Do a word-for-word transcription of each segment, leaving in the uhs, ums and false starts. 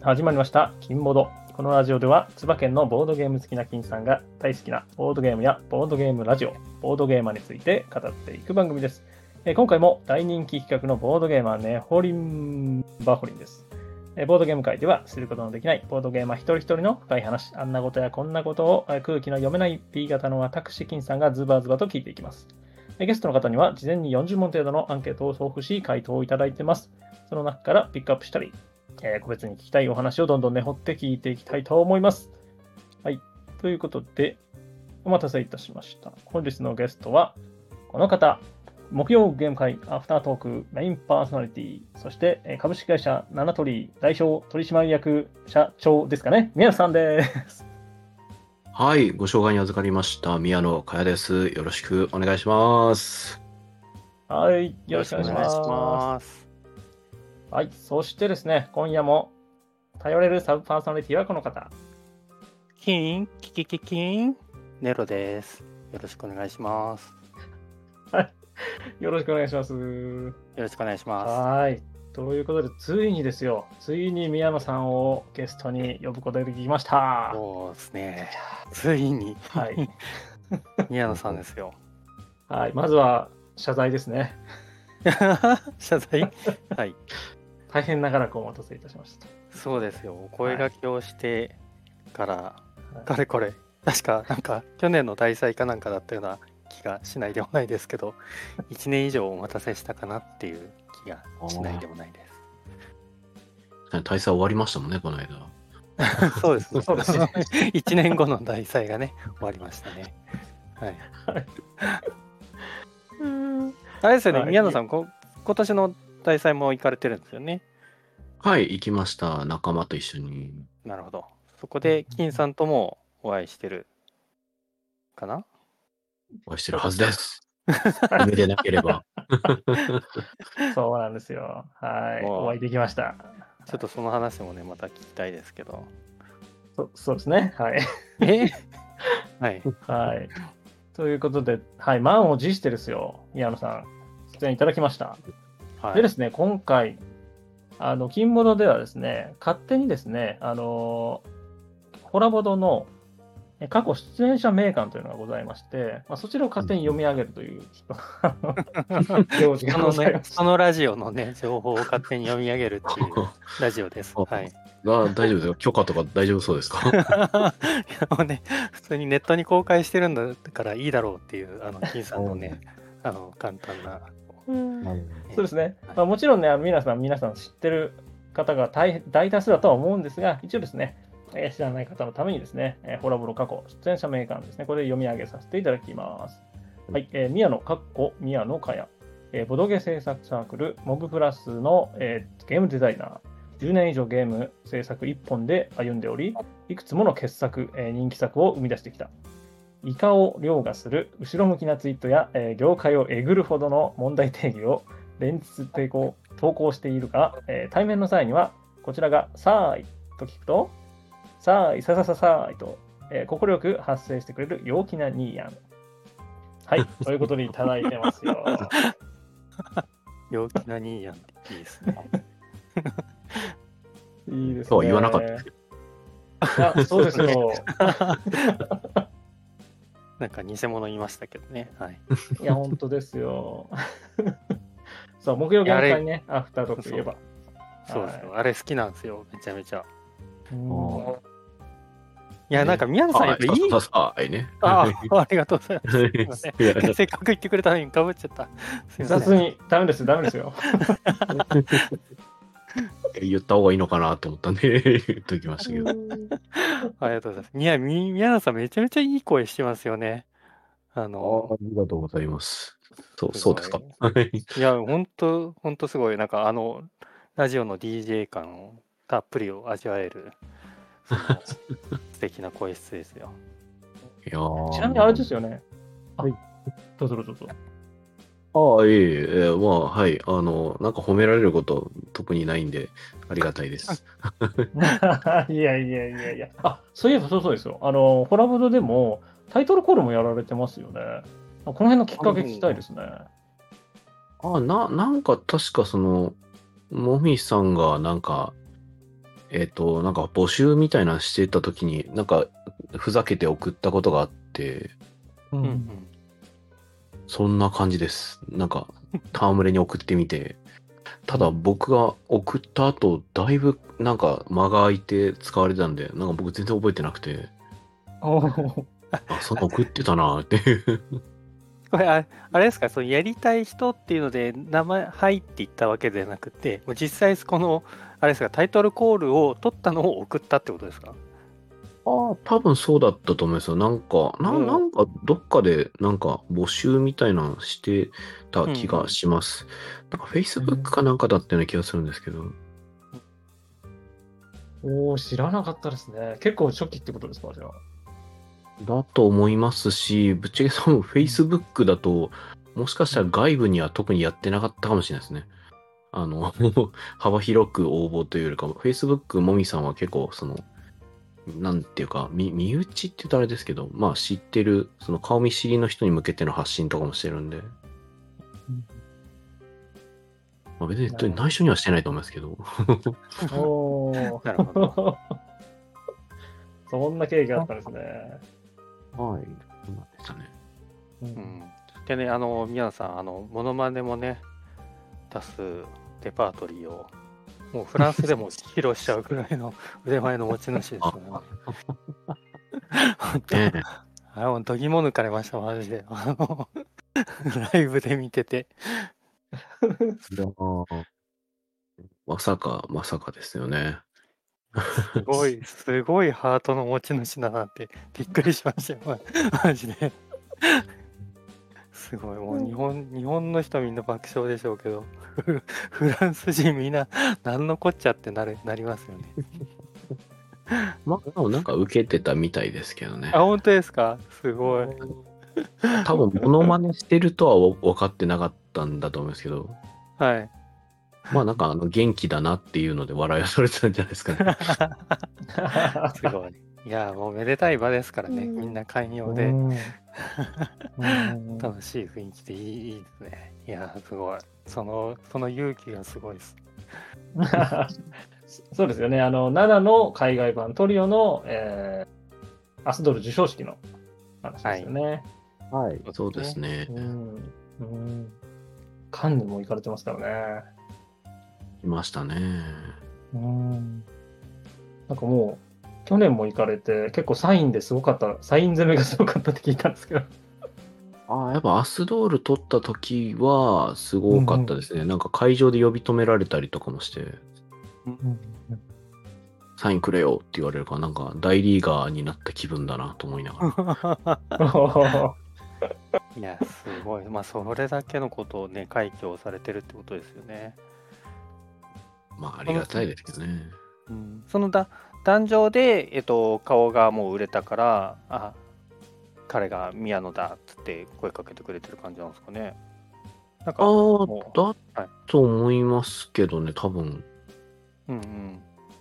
始まりました金ボド。このラジオでは千葉県のボードゲーム好きな金さんが大好きなボードゲームやボードゲームラジオ、ボードゲーマーについて語っていく番組です。えー今回も大人気企画のボードゲーマーねほりんばほりんです。えーボードゲーム界では知ることのできないボードゲーマー一人一人の深い話、あんなことやこんなことをえー空気の読めない B 型の私金さんがズバズバと聞いていきます。えーゲストの方には事前によんじゅう問程度のアンケートを送付し回答をいただいてます。その中からピックアップしたり、えー個別に聞きたいお話をどんどん根掘って聞いていきたいと思います。はい。ということで、お待たせいたしました。本日のゲストは、この方、木曜ゲーム会アフタートークメインパーソナリティ、そしてえー株式会社ナナトリ代表取締役社長ですかね、宮野さんです。 はい、ご紹介に預かりました宮野佳也です。よろしくお願いします。 はい。よろしくお願いしよろしくお願いしま。 ますす。 はい。そしてですね、今夜も頼れるサブパーソナリティはこの方。 キン、キキキキン、ネロです。よろしくお願いします。 よろしくお願いします。 よろしくお願いしまはい。ということで、ついにですよ、ついに宮野さんをゲストに呼ぶことができましす。 た。 そうですね。ついに、 はい。 宮野さんですよ。 はい。まずは謝罪ですね。 謝罪はい。 大変長らくお待たせいたしました。 そうですよ。お声掛けをしてから、 はいかれこれ、確か、なんか、去年の大祭かなんかだったような気がしないでもないですけど、いちねん以上お待たせしたかなっていう気がしないでもないです。 大祭終わりましたもんね、この間。 そうですね。 そうですね。 いちねんごの大祭がね、終わりましたね。はい。あれですよね、 はい宮野さん、こ今年の大祭も行かれてるんですよね。 はい、行きました。仲間と一緒に。 なるほど。そこで、金さんともお会いしてるかな。 お会いしてるはずです。夢でなければ。 そうなんですよ。はい。 もうお会いできました。 ちょっとその話もね、また聞きたいですけど。 そそうですね。はい。 えはい。 はい。ということで、はい。満を持してですよ、宮野さん、出演いただきました。 はい。 でですね、今回、あの、金ボドではですね、勝手にですね、あの、ホラボドのえ過去出演者名鑑というのがございまして、まあ、そちらを勝手に読み上げるという行事がそのね、 ございます。 そのラジオのね、情報を勝手に読み上げるっていうラジオです。 あはい。 あ大丈夫ですよ。許可とか大丈夫そうですか？ いやもうね、普通にネットに公開してるんだからいいだろうっていう、あの、金さんのね、あの、簡単な。 そうですね。まあ、もちろんね、あの皆さん、皆さん知ってる方が大大多数だとは思うんですが、一応ですね、えー知らない方のためにですね、えーホラボロ過去出演者名鑑ですね、これで読み上げさせていただきます。はい、えー宮野、かっこ宮野かや、えーボドゲ制作サークル、モブプラスの、えーゲームデザイナー、じゅうねん以上ゲーム制作一本で歩んでおり、いくつもの傑作、えー人気作を生み出してきた。イカを凌駕する後ろ向きなツイートや、えー業界をえぐるほどの問題定義を連日抵抗投稿しているが、えー対面の際にはこちらがさーいと聞くと、さーい、ささささーいと快、えー、よく発声してくれる陽気なニーヤン。はい、ということでいただいてますよ。 陽気なニーヤンっていいですね。 いいですね。 そうは言わなかったですよ。 あ、そうですよ。 なんか偽物言いましたけどね。はい。 いや、本当ですよ。そう、木曜ゲーム会ね、アフタートークといえば。 そうですよ。 はあれ好きなんですよ。めちゃめちゃ。 いうんいや、なんか宮野さんやっぱいい。 さささいね。 ああ、ありがとうございます。すいませんいやせっかく言ってくれたのにかぶっちゃった。すいません。 雑に、ダメですよ、ダメですよ。 言った方がいいのかなと思ったんで言っときましたけど。 ありがとうございます。いや、み宮野さんめちゃめちゃいい声してますよね。ああの、 ありがとうございます。そう、 すごいそうですか。 いや、ほんと、ほんとすごい、なんかあの、ラジオの ディージェー 感をたっぷりを味わえる、その素敵な声質ですよ。 いやーちなみにあれですよね。 はいあ、どうぞどうぞどうぞ。 ああ、いえいえ、えーまあ、はい。あの、なんか褒められること特にないんで、ありがたいです。 いやいやいやいや。あ、そういえばそうそうですよ。あの、ホラボドでもタイトルコールもやられてますよね。この辺のきっかけ聞きたいですね。 あ、な、なんか確かその、もみさんがなんか、 えっ、と、なんか募集みたいなのしてた時に、なんかふざけて送ったことがあって、 ううんうん。 そんな感じです。なんか、戯れに送ってみて、ただ僕が送った後、だいぶなんか間が空いて使われてたんで、なんか僕全然覚えてなくて、 おーあ、そんな送ってたなーっていう。 これあ、あれですか、そのやりたい人っていうので、名前入っていったわけではなくて、もう実際、この、あれですか、タイトルコールを取ったのを送ったってことですか？ ああ、多分そうだったと思いますよ。なんか、なうんなんか、どっかで、なんか、募集みたいなのしてた気がうんうんします。なんか、Facebook かなんかだったような気がするんですけど。 おー、知らなかったですね。結構初期ってことですか、じゃあ。 だと思いますし、ぶっちゃけその Facebook だと、もしかしたら外部には特にやってなかったかもしれないですね。あの、幅広く応募というよりかも、Facebook もみさんは結構、その、なんていうか、み身内って言うとあれですけど、まあ知ってる、その顔見知りの人に向けての発信とかもしてるんで、まあ、別に内緒にはしてないと思いますけど。 おー。 なるほど。 そんな経緯があったんですね。 はい。そうなんでしたね。 ううんん、でね、あの、宮野さん、あの、モノマネもね、出すレパートリーを、もうフランスでも披露しちゃうぐらいの腕前の持ち主ですよね。本当、 ねあれ、もうどぎも抜かれました、マジで。あの、ライブで見てて。 いやーまさか、まさかですよね。 すごい、すごいハートの持ち主だなってびっくりしましたよ、マジで。すごい、もう日本、日本の人みんな爆笑でしょうけど、フフランス人みんな、なんのこっちゃってなるなりますよね。 まあ、でもなんか受けてたみたいですけどねあ、。本当ですか？すごい。 多分、モノマネしてるとは分かってなかったんだと思うんですけど、 はい。 まあなんかあの元気だなっていうので笑いを取れてたんじゃないですかね。 すごい。いや、もうめでたい場ですからね、みんな寛容で、楽しい雰囲気でいいいいですね。いや、すごい。その、その勇気がすごいです。 そうですよね。あの、ななの海外版トリオの、えー、アスドル授賞式の話ですよね。 はい。そうですね。 うん。うん。カンヌも行かれてますからね。 いましたね。 うん。なんかもう、去年も行かれて、結構サインですごかった、サイン攻めがすごかったって聞いたんですけど。 ああ、やっぱアスドール取った時はすごかったですね。なんか会場で呼び止められたりとかもして、 うんサインくれよって言われるから、なんか大リーガーになった気分だなと思いながら。 いや、すごい。まあ、それだけのことをね、快挙をされてるってことですよね。 まあありがたいですけどね。 うん、そのだ壇上で、えっと、顔がもう売れたから、あ、彼が宮野だっつって声かけてくれてる感じなんですかね。なんかああ、 もう、 だはい、 と思いますけどね、多分。 うんうん。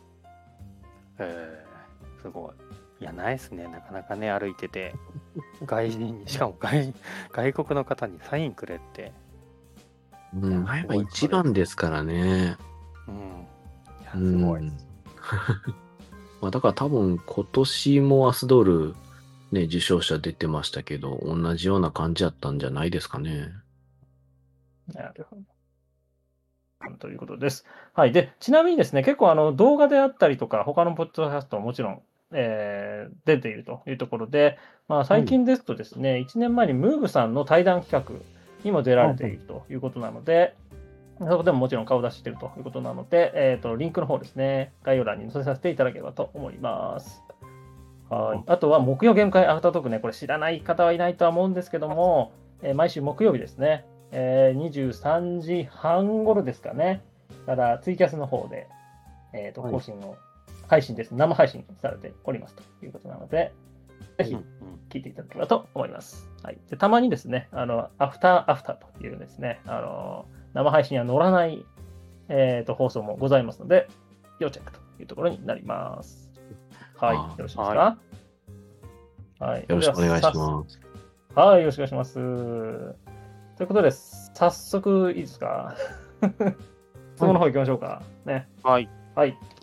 えー、すごい。いや、ないっすね。なかなかね、歩いてて、外人に、しかも外外国の方にサインくれって。 うん、やっぱ一番ですからね。 うん。いや、 うんすごい。 まあだから多分今年もアスドールね、受賞者出てましたけど、同じような感じだったんじゃないですかね。 なるほど。ということです。はい。で、ちなみにですね、結構あの動画であったりとか、他のポッドキャストももちろん、えー出ているというところで、まあ、最近ですとですね、いちねんまえにムーブさんの対談企画にも出られているということなので、そこでももちろん顔出ししているということなので、えーと、リンクの方ですね、概要欄に載せさせていただければと思います。はい。あとは木曜ゲーム会アフタートークね、これ知らない方はいないとは思うんですけども、えー毎週木曜日ですね、えーにじゅうさんじはん頃ですかね、からツイキャスの方で、えーとはい更新の、配信です。生配信されておりますということなので、ぜひうんうん聞いていただければと思います。はい。で、たまにですね、あの、アフターアフターというですね、あの、生配信には載らない、えーと放送もございますので、要チェックというところになります。はい。よあーろしいですか？はい。 よろしくお願いしではさます。 はい、よろしくお願いします。ということで、早速いいですか？質問の方行きましょうか。ね。 はい。 はい。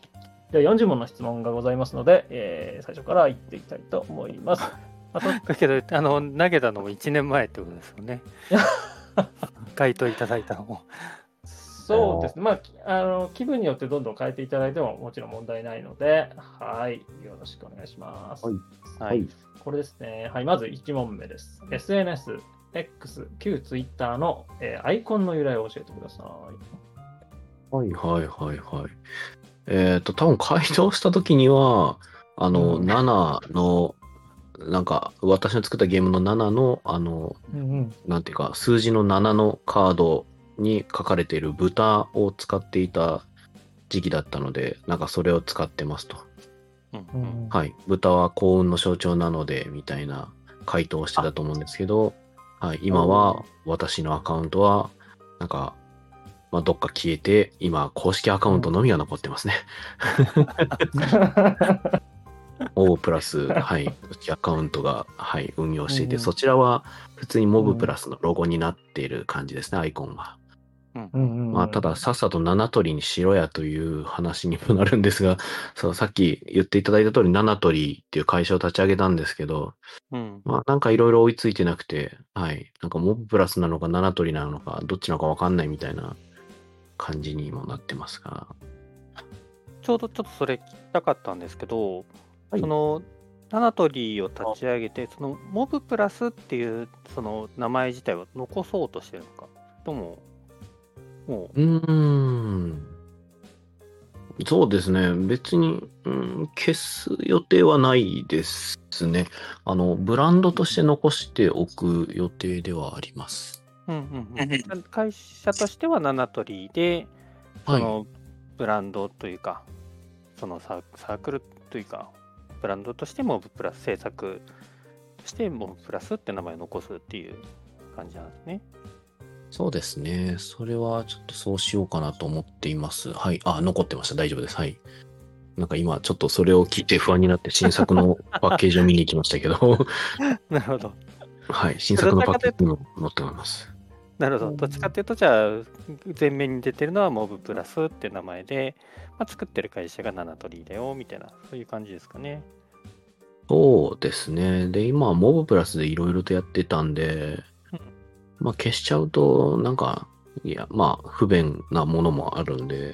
ではよんじゅう問の質問がございますので、えー最初から言っていきたいと思います。あとだけど、あの、投げたのもいちねんまえってことですよね。回答いただいたのも。 そうですね、まあ、きあの気分によってどんどん変えていただいてももちろん問題ないので、はい、よろしくお願いします。 はいはい。 これですね、はい、まずいち問目です。エスエヌエス、X、旧 Twitter の、えーアイコンの由来を教えてください。 はいはいはいはい。えっ、と、多分回答したときには、あの、 うんななの、なんか、私の作ったゲームのななの、あの、 うんうんなんていうか、数字のななのカードに書かれている豚を使っていた時期だったので、なんかそれを使ってますと。 うんううんんはい。豚は幸運の象徴なので、みたいな回答をしてたと思うんですけど、はい。今は、私のアカウントは、なんか、まあ、どっか消えて、今、公式アカウントのみが残ってますね。O プラス、はい。公式アカウントが、はい、運用していて、 うんそちらは、普通にモブプラスのロゴになっている感じですね、アイコンは。 うんうんうんまあ、ただ、さっさと七鳥にしろやという話にもなるんですが、そう、さっき言っていただいた通り、七鳥っていう会社を立ち上げたんですけど、 うんまあ、なんかいろいろ追いついてなくて、はい。なんかモブプラスなのか七鳥なのか、どっちなのかわかんないみたいな感じにもなってますが。 ちょうどちょっとそれ聞きたかったんですけど、 はいそのナナトリーを立ち上げて、そのモブプラスっていうその名前自体を残そうとしてるのか、とも、もうーん。そうですね。別に、うん、消す予定はないですね。あの、ブランドとして残しておく予定ではあります。 う、うんうんうん、会社としてはナナトリーで、そはい。 のブランドというか、そのサーサークルというか、ブランドとしてモブプラス制作としてモブプラスって名前を残すっていう感じなんですね。 そうですね。それはちょっとそうしようかなと思っています。はい。あ、残ってました。大丈夫です。はい。なんか今、ちょっとそれを聞いて不安になって新作のパッケージを見に行きましたけど、 なるほど。 はい。新作のパッケージにも載っております。 なるほど。どっちかっていうと、じゃあ、前面に出てるのはモブプラスって名前で、まあ、作ってる会社がナナトリーだよ、みたいな、そういう感じですかね。 そうですね。で、今はモブプラスでいろいろとやってたんで、 うんまあ消しちゃうと、なんか、いや、まあ不便なものもあるんで、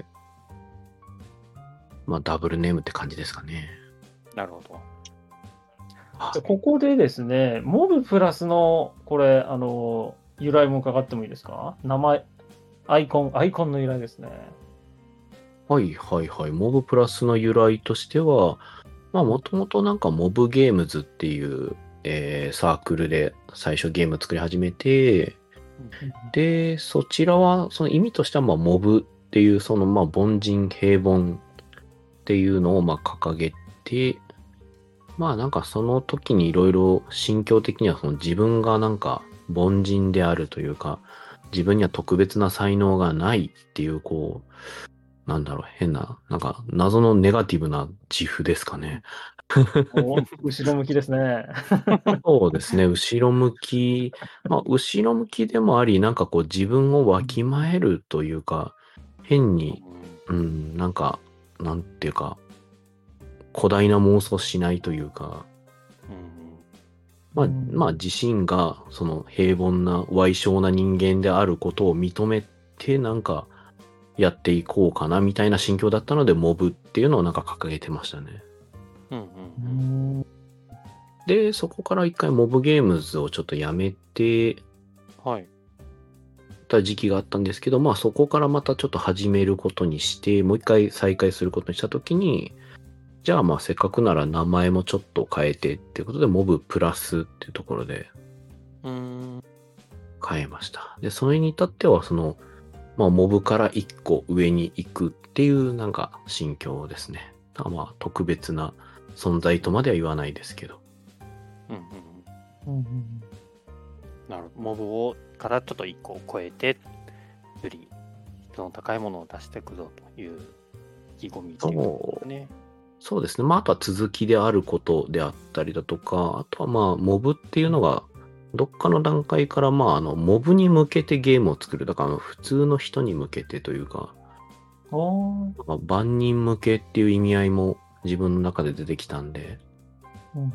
まあダブルネームって感じですかね。 なるほど。 はいここでですね、モブプラスの、これ、あの、由来も伺ってもいいですか？名前、アイコン、アイコンの由来ですね。 はいはいはい。モブプラスの由来としては、まあもともとなんかモブゲームズっていう、えーサークルで最初ゲーム作り始めて、で、そちらは、その意味としては、まあ、モブっていう、その、まあ、凡人、平凡っていうのを、まあ、掲げて、まあ、なんかその時にいろいろ心境的には、その自分がなんか凡人であるというか、自分には特別な才能がないっていう、こう、なんだろう、変な、なんか謎のネガティブな自負ですかね。 お後ろ向きですね。 そうですね、後ろ向き、まあ、後ろ向きでもあり、なんかこう自分をわきまえるというか、変に、うん、なんか、なんていうか、誇大な妄想しないというか、 うんまあ、 うんまあ、自身が、その平凡な、歪小な人間であることを認めて、なんか、やっていこうかな、みたいな心境だったので、モブっていうのをなんか掲げてましたね。 うんうんううんんで、そこから一回モブゲームズをちょっとやめて、 はい。 た時期があったんですけど、まあそこからまたちょっと始めることにして、もう一回再開することにしたときに、じゃあまあせっかくなら名前もちょっと変えてっていうことで、モブプラスっていうところでうーん。 変えました。で、それに至っては、その、まあモブから一個上に行くっていうなんか心境ですね。だからまあ特別な存在とまでは言わないですけど。 うんうんうん。 うんなるほど。モブをからちょっと一個超えて、より質の高いものを出していくぞという意気込みっていうことですね。 そうですね。まあ、あとは続きであることであったりだとか、あとはまあ、モブっていうのが、どっかの段階から、まあ、あの、モブに向けてゲームを作る。だから、あの普通の人に向けてというか、 おー。 まあ万人向けっていう意味合いも自分の中で出てきたんで、 うん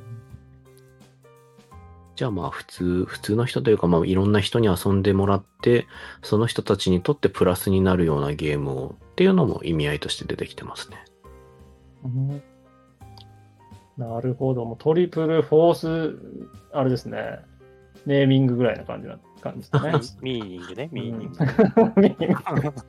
じゃあまあ普通、普通の人というか、まあいろんな人に遊んでもらって、その人たちにとってプラスになるようなゲームをっていうのも意味合いとして出てきてますね。 うんなるほど。もうトリプル、フォース、あれですね。ネーミングぐらいな感じな感じですね。 ミーニングね、ミーニング。 うんミーニング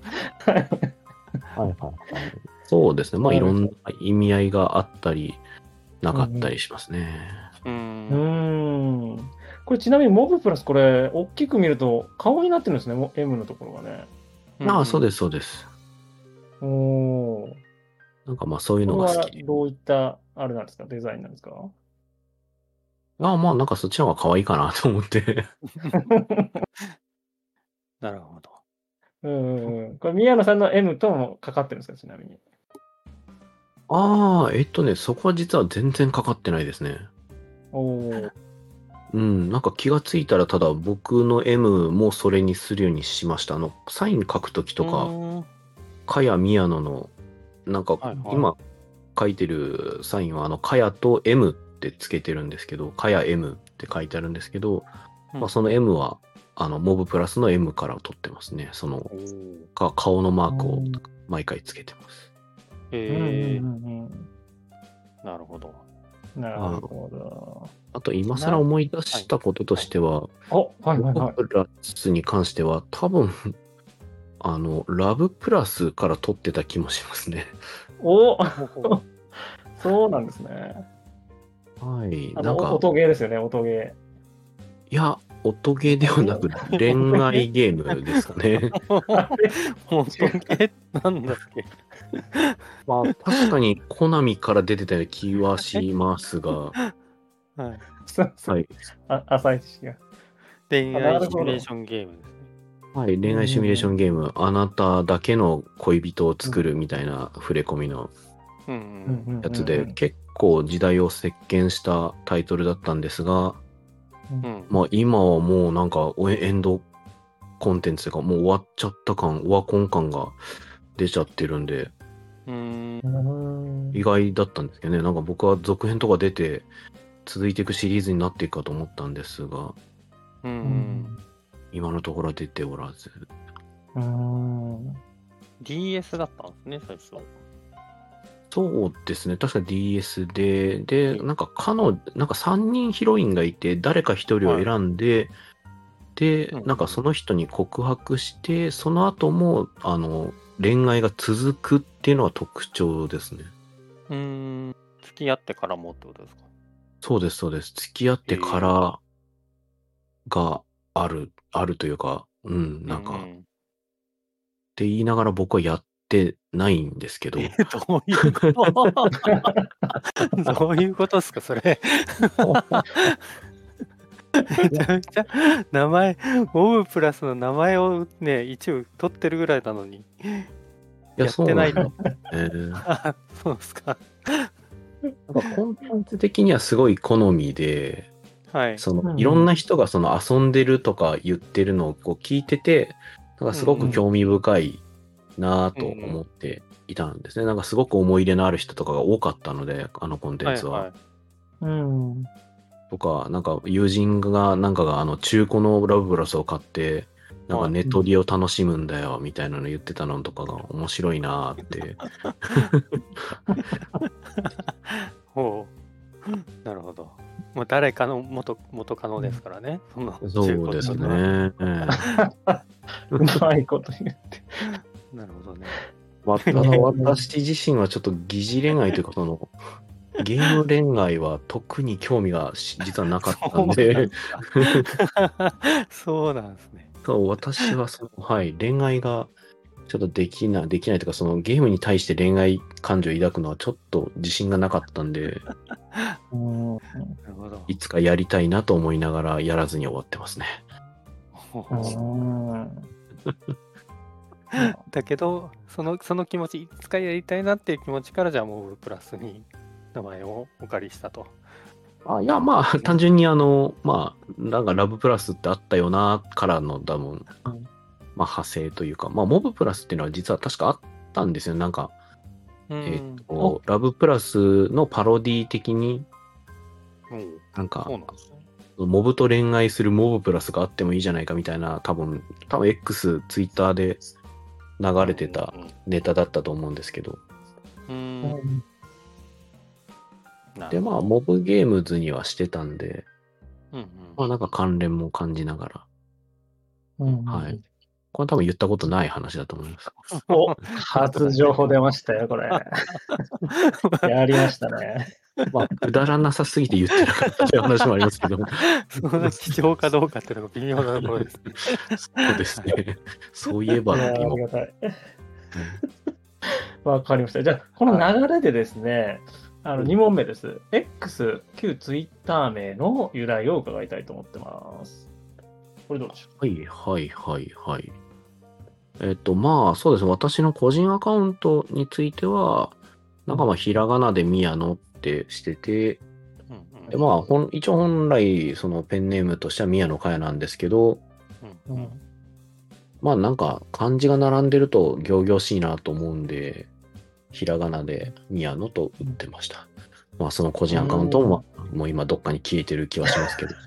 はいはいはい。そうですね。まあいろんな意味合いがあったり、なかったりしますね。 う。 うんーん。これちなみにモブプラスこれ、大きく見ると顔になってるんですね、も M のところがね。 ああ、そうす。 です、そうです。 おー。 なんかまあそういうこれはのが好きで。 どういった、あれなんですか、デザインなんですか？ ああ、まあなんかそっちの方が可愛いかなと思って。 なるほど。 うんうん。これ宮野さんの M ともかかってるんですか、ちなみに。 ああ、えっとね、そこは実は全然かかってないですね。 おー。 うん、なんか気がついたらただ僕の M もそれにするようにしました。あの、サイン書くときとか、 か、 かや宮野の、なんかはいはい今書いてるサインは、あの、かやと M ってつけてるんですけど、かや M って書いてあるんですけど、まあ、その M は、あの、モブプラスの M から取ってますね。その、 おーか顔のマークをうん毎回つけてます。 へえ、 うんうんうんなるほど。 うん。なるほど。 あと、今更思い出したこととしては、 お、はいはいモはい。 ブプラスに関しては、多分、あの、ラブプラスから取ってた気もしますね。 おほうほうそうなんですね。 はい。 あの、 なんか、 お音ゲーですよね、音ゲいや、音ゲーではなく恋愛ゲームですかね。 ー。あれ本当になんだっけ。 まあ、確かに、コナミから出てたような気はしますが、 はい。 そうそうはい。 あ浅い知識が。 恋あなるほど愛シミュレーションゲームですね。 はい、恋愛シミュレーションゲーム、あなただけの恋人を作るみたいな触れ込みのうんうん。 やつで、結構時代を席巻したタイトルだったんですが、 うん。 まあ今はもうなんかおエンドコンテンツがもう終わっちゃった感、オワコン感が出ちゃってるんで、 うーん。 うん意外だったんですけどね、なんか僕は続編とか出て、続いていくシリーズになっていくかと思ったんですが、 う。 うんん今のところは出ておらず。 うんディーエス だったんですね、最初。 そうですね。確か ディーエス で、で、 うんなんか彼女、なんかさんにんヒロインがいて、誰かひとりを選んで、で、 うんなんかその人に告白して、その後も、あの、恋愛が続くっていうのが特徴ですね。 うーん。付き合ってからもってことですか。 そうです、そうです。付き合ってからがある、あるというか、うん、なんか、っううて言いながら僕はやってないんですけど、 え、どういうことどういうことですか、それ。めちゃめちゃ名前、モブプラスの名前をね、一応取ってるぐらいなのに。 いや、 やってないのそうなんですね。 あそうですか。 なんかコンテンツ的にはすごい好みで、 はい。 そうんのいろんな人がその遊んでるとか言ってるのをこう聞いてて、なんかすごく興味深いなぁと思っていたんですね。なんかすごく思い入れのある人とかが多かったので、あのコンテンツは。 はいはい。 うんとか、なんか友人が、なんかがあの中古のラブプラスを買って、なんかネトリを楽しむんだよみたいなの言ってたのとかが面白いなぁって。 ほう。なるほど。もう誰かの元元カノですからね。そのそうですね。 中古のうまいこと言って。 なるほどね。 まあ、ただ私自身はちょっと疑似恋愛というか、その、ゲーム恋愛は特に興味がし実はなかったんで、 そうなんですね。 そう、私はその、はい、恋愛がちょっとできない、できないというか、そのゲームに対して恋愛感情を抱くのはちょっと自信がなかったんで、 うんなるほど。 いつかやりたいなと思いながらやらずに終わってますね。 ほううんだけど、そのその気持ち、いつかやりたいなっていう気持ちから、じゃあモブプラスに名前をお借りしたと。 あいや、まあ、単純にあの、まあ、なんかラブプラスってあったよな、からの多分、 うんまあ、派生というか、まあ、モブプラスっていうのは実は確かあったんですよ。なんか、 うんえっと、ラブプラスのパロディ的に、 うんなんかそう、なんですね。 モブと恋愛するモブプラスがあってもいいじゃないかみたいな、多分、多分 X、ツイッターで流れてたネタだったと思うんですけど。 うんうんうんうんなで、まあ、 るほどモブゲームズにはしてたんで、 うんうんまあ、なんか関連も感じながら、 うんはい。これ多分言ったことない話だと思います。 お、初情報出ましたよ、これ。やりましたね。 まあ、くだらなさすぎて言ってなかったという話もありますけど。 そんな貴重かどうかっていうのが微妙なところですね。 そうですね。そういえばいやって今。 ありがたい。 うんわかりました。じゃあ、この流れでですね、あのうんに問目です。X、旧 Twitter 名の由来を伺いたいと思ってます。これどうでしょはいはいはいはい。えっと、まあ、そうですね。私の個人アカウントについては、なんかまあ、ひらがなで宮野ってしてて、 うんでまあ、ほん一応本来、そのペンネームとしては宮野佳代なんですけど、 うんうんう、 まあなんか漢字が並んでると仰々しいなと思うんで、ひらがなで宮野と打ってました。まあその個人アカウントも、まあもう今どっかに消えてる気はしますけど。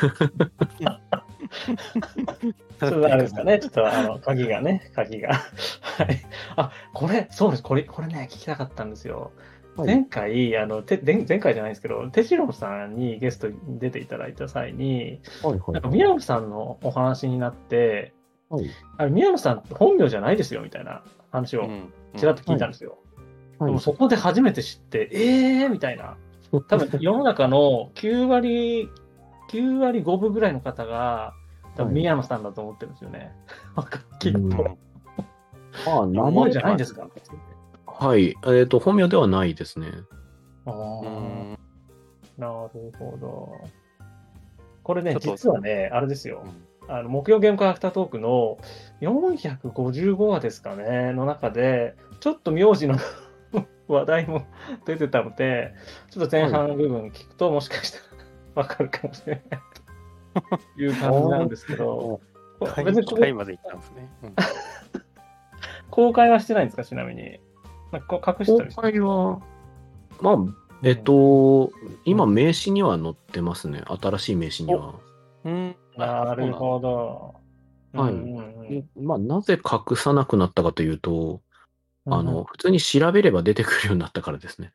それはあれですかね、ちょっとあの鍵がね、鍵が。はい。あ、これ、そうです、これ、これね、聞きたかったんですよ。 はい前回、あの、てで前回じゃないですけど、手次郎さんにゲストに出ていただいた際に、 はいはいなんか宮野さんのお話になって、 はいあれ宮野さん本名じゃないですよみたいな話をうんちらっと聞いたんですよ。 はいでもそこで初めて知って、えーみたいな。多分世の中のきゅう割、きゅう割ごぶぐらいの方が、多分宮野さんだと思ってるんですよね。きっと。 うんうんああ、名名前前じゃないんですか。 はい。えっ、と、本名ではないですね。 あうーんなるほど。これね、 ちょっと実はね、あれですよ。 うんあの木曜ゲームカーアフタートークのよんひゃくごじゅうごわですかね、の中で、ちょっと名字の話題も出てたので、ちょっと前半の部分聞くと、もしかしたらわかるかもしれないという感じなんですけど、 回別にこ回まで行ったんですね。うん公開はしてないんですか、ちなみに。なんかこう隠した公りして。 開は、まあ、えっと、今名刺には載ってますね。新しい名刺には。 うんなるほど。 はいうんうんうんでまあ、なぜ隠さなくなったかというと、 うんあの、普通に調べれば出てくるようになったからですね。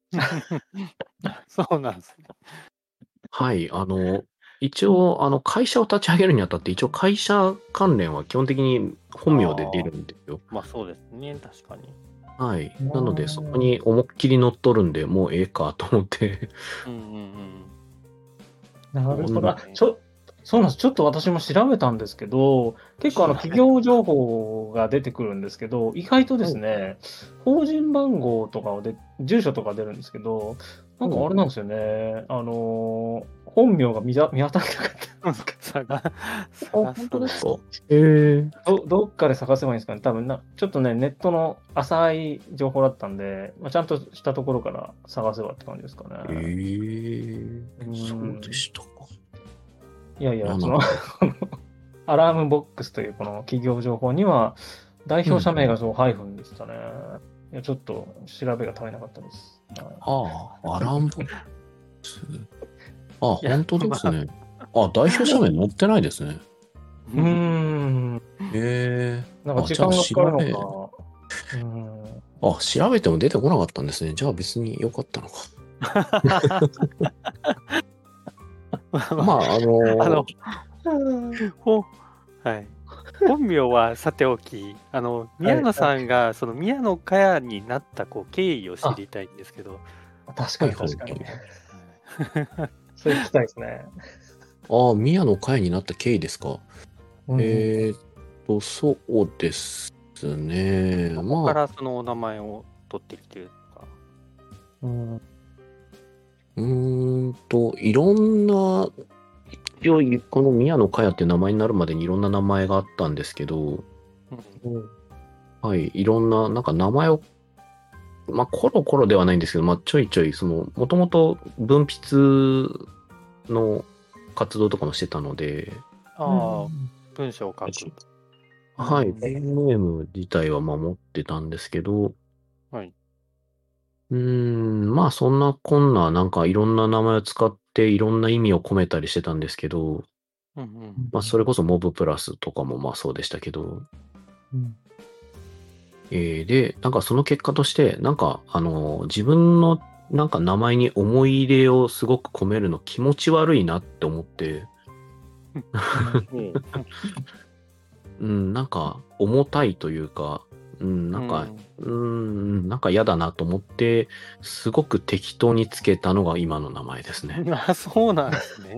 そうなんですね。 はい。あの、一応、あの、会社を立ち上げるにあたって、一応会社関連は基本的に本名で出るんですよ。 まあそうですね、確かに。 はい。 うんなので、そこに思いっきり乗っ取るんで、もうええかと思って。 うんうんうん。 なるほど。 そうだねあちょそうなんです。ちょっと私も調べたんですけど、結構あの企業情報が出てくるんですけど、意外とですね、法人番号とかをで、住所とか出るんですけど、なんかあれなんですよね、あのー本名が見ざ見当たらなかったんですか探あ、 探本当ですかへえ。 どどっかで探せばいいんですかね。多分な、ちょっとね、ネットの浅い情報だったんで、まあ、ちゃんとしたところから探せばって感じですかね。 へえ。 うんそうでしたか。 いやいや、 なんそだの、アラームボックスというこの企業情報には、代表者名がそうハイフンでしたね。いや、ちょっと調べが足りなかったです。はいああ、アランボックス。あ、 いや本当ですね。あ、代表者名載ってないですね。 うーん。 へえ。 なんか時間がかかるのか。うーん。 あ、調べても出てこなかったんですね。じゃあ別に良かったのか。まあ、あのーあの、ほはい。本名はさておき、あの、宮野さんが、その宮野佳代になったこう経緯を知りたいんですけど、 確かに確かに。それ聞きたいですね。 ああ、宮野佳代になった経緯ですか。 うんえーっと、そうですね。 ここかまあ、 らそのお名前を取ってきてるとか。 うんうーんと、いろんな、一応、この宮野佳代っていう名前になるまでにいろんな名前があったんですけど、 うんうんはい、いろんな、なんか名前を、まあ、コロコロではないんですけど、まあ、ちょいちょい、その、もともと文筆の活動とかもしてたので、 ああ、文章を書く。 はい、 うんペンネーム自体は守ってたんですけど、 はい。 うーん、まあそんなこんな、なんかいろんな名前を使っていろんな意味を込めたりしてたんですけど、 うんうんまあそれこそモブプラスとかもまあそうでしたけど、 うんえーで、なんかその結果として、なんかあの、自分のなんか名前に思い入れをすごく込めるの気持ち悪いなって思って、 うんうん、なんか重たいというか、うん、なんか、うん、なんか嫌だなと思って、すごく適当につけたのが今の名前ですね。 あ、そうなんですね。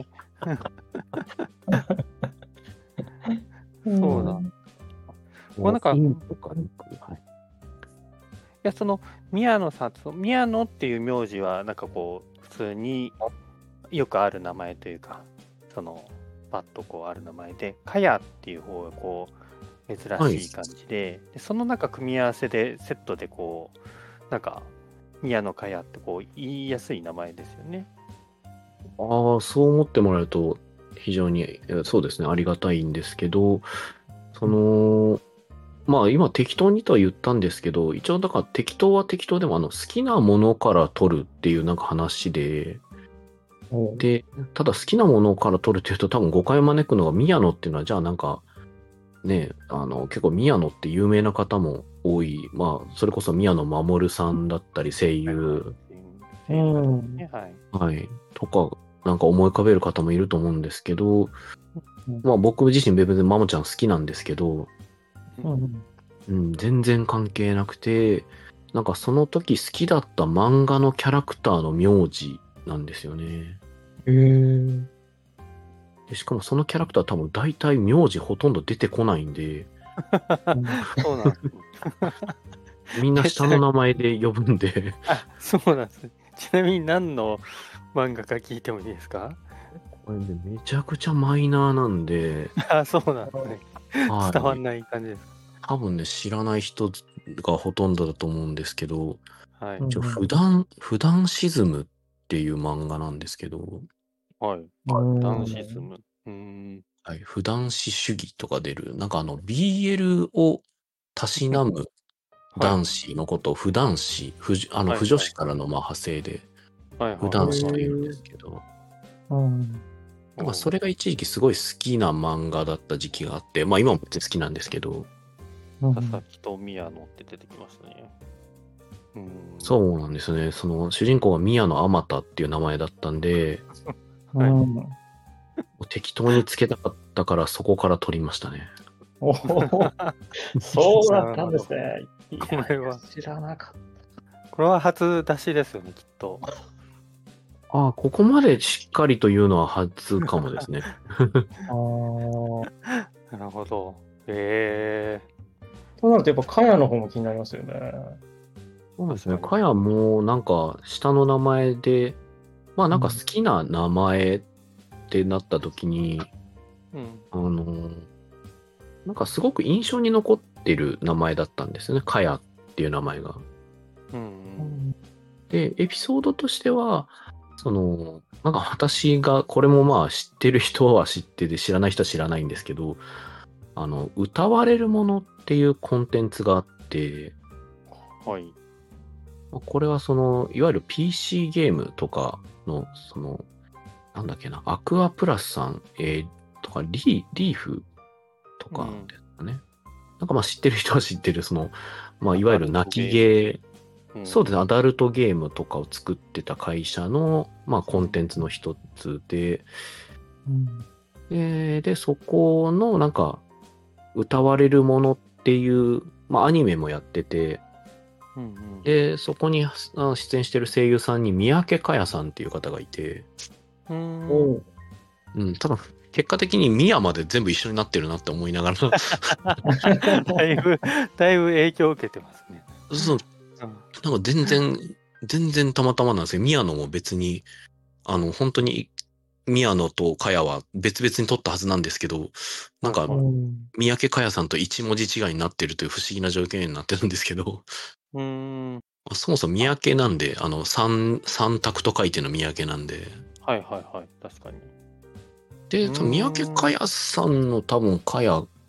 そうだ。これなんかインとかニク、はい。 いや、その、宮野さん、その宮野っていう名字は、なんかこう、普通によくある名前というか、その、パッとこうある名前で、かやっていう方がこう、珍しい感じで、でその中組み合わせで、セットでこう、なんか、宮野かやってこう、言いやすい名前ですよね。 ああ、そう思ってもらえると非常に、えーそうですね、ありがたいんですけど、その、まあ今適当にとは言ったんですけど、一応だから適当は適当でもあの好きなものから取るっていうなんか話で、 おうで、ただ好きなものから取るっていうと多分誤解を招くのが宮野っていうのはじゃあなんかね、あの結構宮野って有名な方も多い、まあそれこそ宮野真守さんだったり声優、 うんねはい。 はい、とかなんか思い浮かべる方もいると思うんですけど、 うんまあ僕自身別にマモちゃん好きなんですけど、 うんうん、全然関係なくて、なんかその時好きだった漫画のキャラクターの名字なんですよね。 へえ。 でしかもそのキャラクター多分大体名字ほとんど出てこないんで、 そうなんですね。 みんな下の名前で呼ぶんで、 あ、そうなんですね。ちなみに何の漫画か聞いてもいいですか？ これね、めちゃくちゃマイナーなんで、 あ、そうなんですね。 はい伝わんない感じです多分ね、知らない人がほとんどだと思うんですけど、 か？はい。 うん一応普段、普段シズムっていう漫画なんですけど、 はい。 うんダウンシスム。うーん。 はい、普段子主義とか出る、なんかあの ビーエル をたしなむはい。 男子のことを普段子、不あのはい不女子からのまあ派生ではいはい。 普段子と言うんですけど、 うんなんかそれが一時期すごい好きな漫画だった時期があって、まあ今も別に好きなんですけど、 うん佐々木と宮野って出てきましたね。うーん。 そうなんですね。その主人公が宮野あまたっていう名前だったんで、 はいうんもう適当につけたかったからそこから取りましたね。 おお、そうだったんですね。いやこれは知らなかっこれは初出しですよね、きっと。 ああ、ここまでしっかりというのは初かもですね。 た。ああ。 なるほど。へえとなると、やっぱ、かやの方も気になりますよね。 そうですね。 確かかやもなんか下の名前で、まあなんか好きな名前ってなった時に、 ー。うん。 あの、なんかすごく印象に残ってる名前だったんですよね。かやっていう名前が。 うんうん。 で、エピソードとしては、その、なんか私が、これもまあ知ってる人は知ってて知らない人は知らないんですけど、あの、歌われるものっていうコンテンツがあって、 はい。 まあこれはその、いわゆる ピーシー ゲームとかの、その、なんだっけな、アクアプラスさん、えーとか、リー、リーフとかですかね。なんかまあ知ってる人は知ってる、その、まあいわゆる泣きゲー、 うんそうですね、アダルトゲームとかを作ってた会社の、まあコンテンツの一つで、 うんで、で、そこのなんか、歌われるものっていう、まあアニメもやってて、 うんうん。 で、そこにあ出演してる声優さんに三宅佳也さんっていう方がいて、 うーん。 おううん、ただ、結果的に宮まで全部一緒になってるなって思いながら、 だいぶ、だいぶ影響を受けてますね。 そう、 うんなんか全然、全然たまたまなんですよ。宮野も別に、あの、本当に、宮野と佳也は別々に撮ったはずなんですけど、なんかはい、はいうん三宅佳也さんと一文字違いになってるという不思議な条件になってるんですけど、 うーん。 そもそも三宅なんで、あの、三、三択と書いての三宅なんで、 はいはいはい。確かに。 で、 うーん三宅佳也さんの多分佳也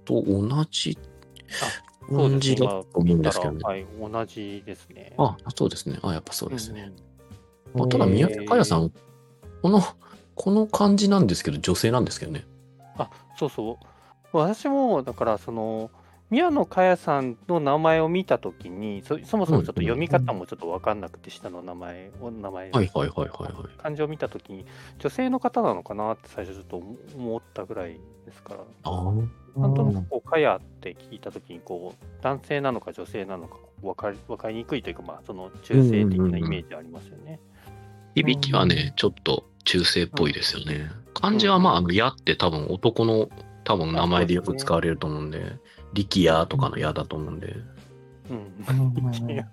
と同じあ、そうですね。 感じだ今と思うん見たら、 ですけどね。 はい、同じですね。 あ、そうですね。あ、やっぱそううんうですね。 ん。 まあ、ただ、宮家佳代さえー、 ん、この、この感じなんですけど、女性なんですけどね。 あ、そうそう。私も、だから、その、宮野佳代さんの名前を見たときにそ、そもそうん、 もちょっと読み方もちょっと分かんなくて、下の名前を、名前、 はいはいはいはいはい。 漢字を見たときに、女性の方なのかなって最初ちょっと思ったぐらいですから、 ああ。 なんとなくこう、かやって聞いたときに、こう、男性なのか女性なのか分かり、分かりにくいというか、まあ、その中性的なイメージありますよね。 響きはね、ちょっと中性っぽいですよね。漢字はまあ、あの、矢って多分男の多分名前でよく使われると思うんで、力也とかの矢だと思うんで。 うん。 うんいや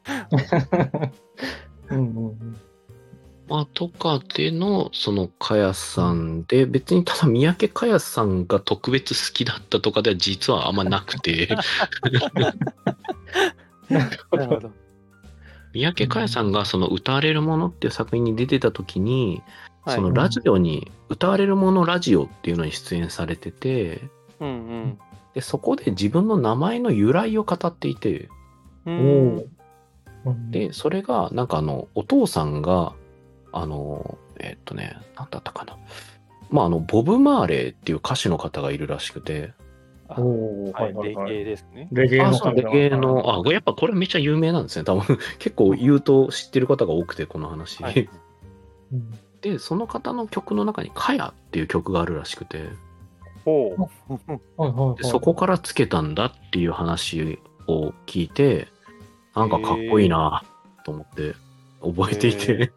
うんうんまあ、とかでの、その、かやさんで、別にただ、三宅かやさんが特別好きだったとかでは実はあんまなくて、 なるほど。 なるほど。 三宅かやさんがその歌われるものっていう作品に出てた時に、 はいそのラジオに、歌われるものラジオっていうのに出演されてて、 うんで、そこで自分の名前の由来を語っていて、 うん。 おうんーうんで、それが、なんかあの、お父さんが、あの、えーっとね、なんだったかな。まあ、あの、ボブ・マーレーっていう歌手の方がいるらしくて、 あおーは、レはいいはいはい。 ゲエですね。 あ、 レゲエのそう、レゲエの、あ、やっぱこれめっちゃ有名なんですね。多分、結構言うと知ってる方が多くて、この話。 はい。 うんで、その方の曲の中に、かやっていう曲があるらしくて、 ほう。 はいはいはい。 でそこからつけたんだっていう話を聞いて、なんかかっこいいなと思って覚えていて、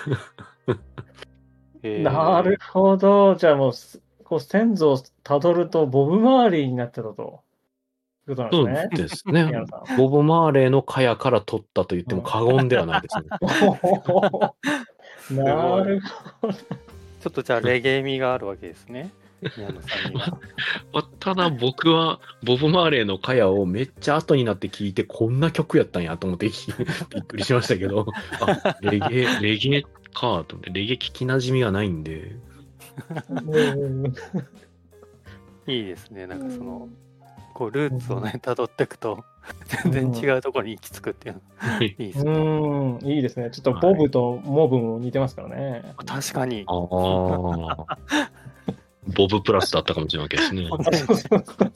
へーなるほど。じゃあもうす、こう先祖をたどるとボブ周りになってたと。いうことそうなんですですね。 宮野さん。 ボブ・マーレーのかやから取ったと言っても過言ではないですね。 おーなるほど。 ちょっとじゃあレゲエ味があるわけですね。宮野さんには。 まあただ僕はボブ・マーレーのかやをめっちゃ後になって聞いてこんな曲やったんやと思ってびっくりしましたけど、あ、レゲエ、レゲエかと思って、レゲエ聞き馴染みがないんで、 うんいいですね。なんかその、こうルーツをね、辿っていくと、全然違うところに行き着くっていうの。いいですうね。 ーん、いいですね。ちょっとボブとモブも似てますからね。 確かに。 ああ、ボブプラスだったかもしれないわけですね。 あそうそうそう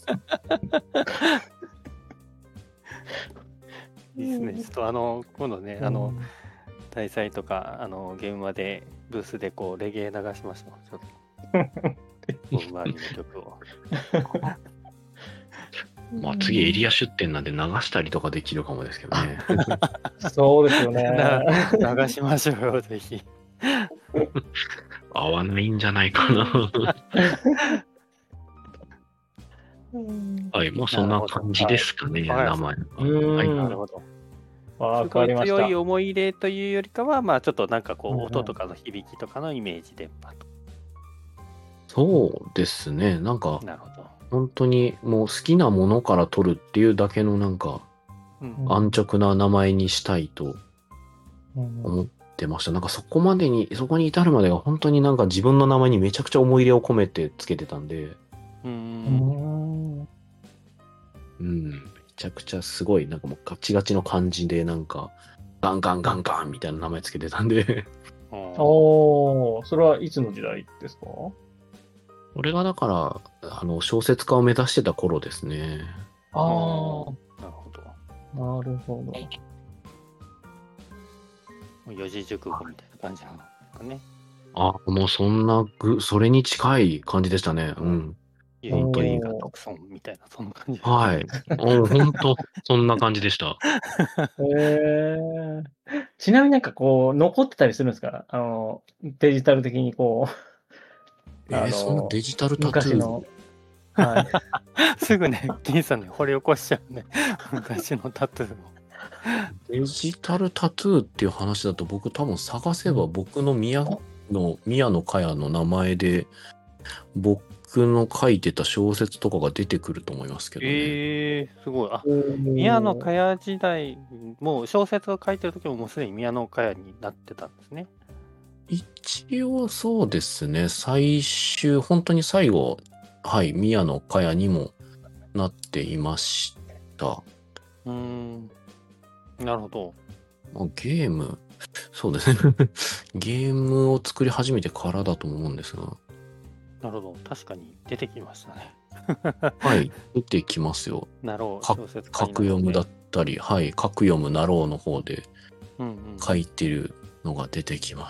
いいですね。ちょっとあの、今度ね、あの、大祭とか、あの、現場で、ブースでこう、レゲエ流しましょう。ちょっと、ボブ周りの曲を。 まあ次エリア出店なんで流したりとかできるかもですけどね。 そうですよね。 な流しましょうよ、ぜひ。 合わないんじゃないかな。はい、もうそんな感じですかね、 はい名前。 うんはい、 なるほど。 わすごいかりました。 強い思い入れというよりかは、まあちょっとなんかこう、 うんうん音とかの響きとかのイメージでパッと。 そうですね、なんかなるほど。 本当にもう好きなものから取るっていうだけのなんかうん安直な名前にしたいとうん思ってました。なんかそこまでに、そこに至るまでが本当になんか自分の名前にめちゃくちゃ思い入れを込めてつけてたんで、 う。 うんんうん、めちゃくちゃすごい、なんかもうガチガチの感じでなんか、ガンガンガンガンみたいな名前つけてたんで、 おー、それはいつの時代ですか？ 俺がだから、あの、小説家を目指してた頃ですね。 ああ、 なるほど。 なるほど。 もう四字熟語みたいな感じなんですかね。 あ、もうそんなぐ、それに近い感じでしたね。うん。 本当におー独尊みたいな、そんな感じ。 はい。うん、本当そんな感じでした。 へえ。ちなみになんかこう、残ってたりするんですか？あの、デジタル的にこう、 えー、 あのそんなデジタルタトゥー。 昔の。はい。 すぐね、金さんに掘り起こしちゃうね。昔のタトゥーを。 デジタルタトゥーっていう話だと僕多分探せば僕の宮の、宮野佳代の名前で僕の書いてた小説とかが出てくると思いますけどね。 えー、すごい。あ、宮野佳代時代、もう小説を書いてる時ももうすでに宮野佳代になってたんですね。 一応そうですね。最終、本当に最後、はい、宮野佳代にもなっていました。 うーん。なるほど。 まあ、ゲーム、そうですね。ゲームを作り始めてからだと思うんですが。 なるほど。確かに出てきましたね。 はい、出てきますよ。 なろう、 か小説家格読むだったり、はい、格読むなろうの方でうんうん、 書いてるのが出てきます。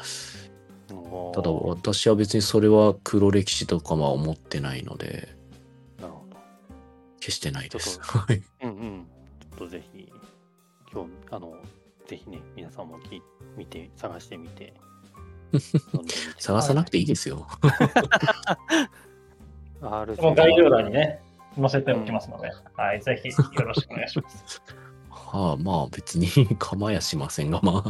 おーただ私は別にそれは黒歴史とかは思ってないので、 なるほど。 決してないです。 ちょっはい。 うんうん。ちょっとぜひ、今日、あの、ぜひね、皆さんも聞い見て、探してみて、読んでみて探さなくていいですよ。 アールもう概要欄にね、載せておきますので、はい、ぜひよろしくお願いします。 はあ、まあ別に構やしませんが、ま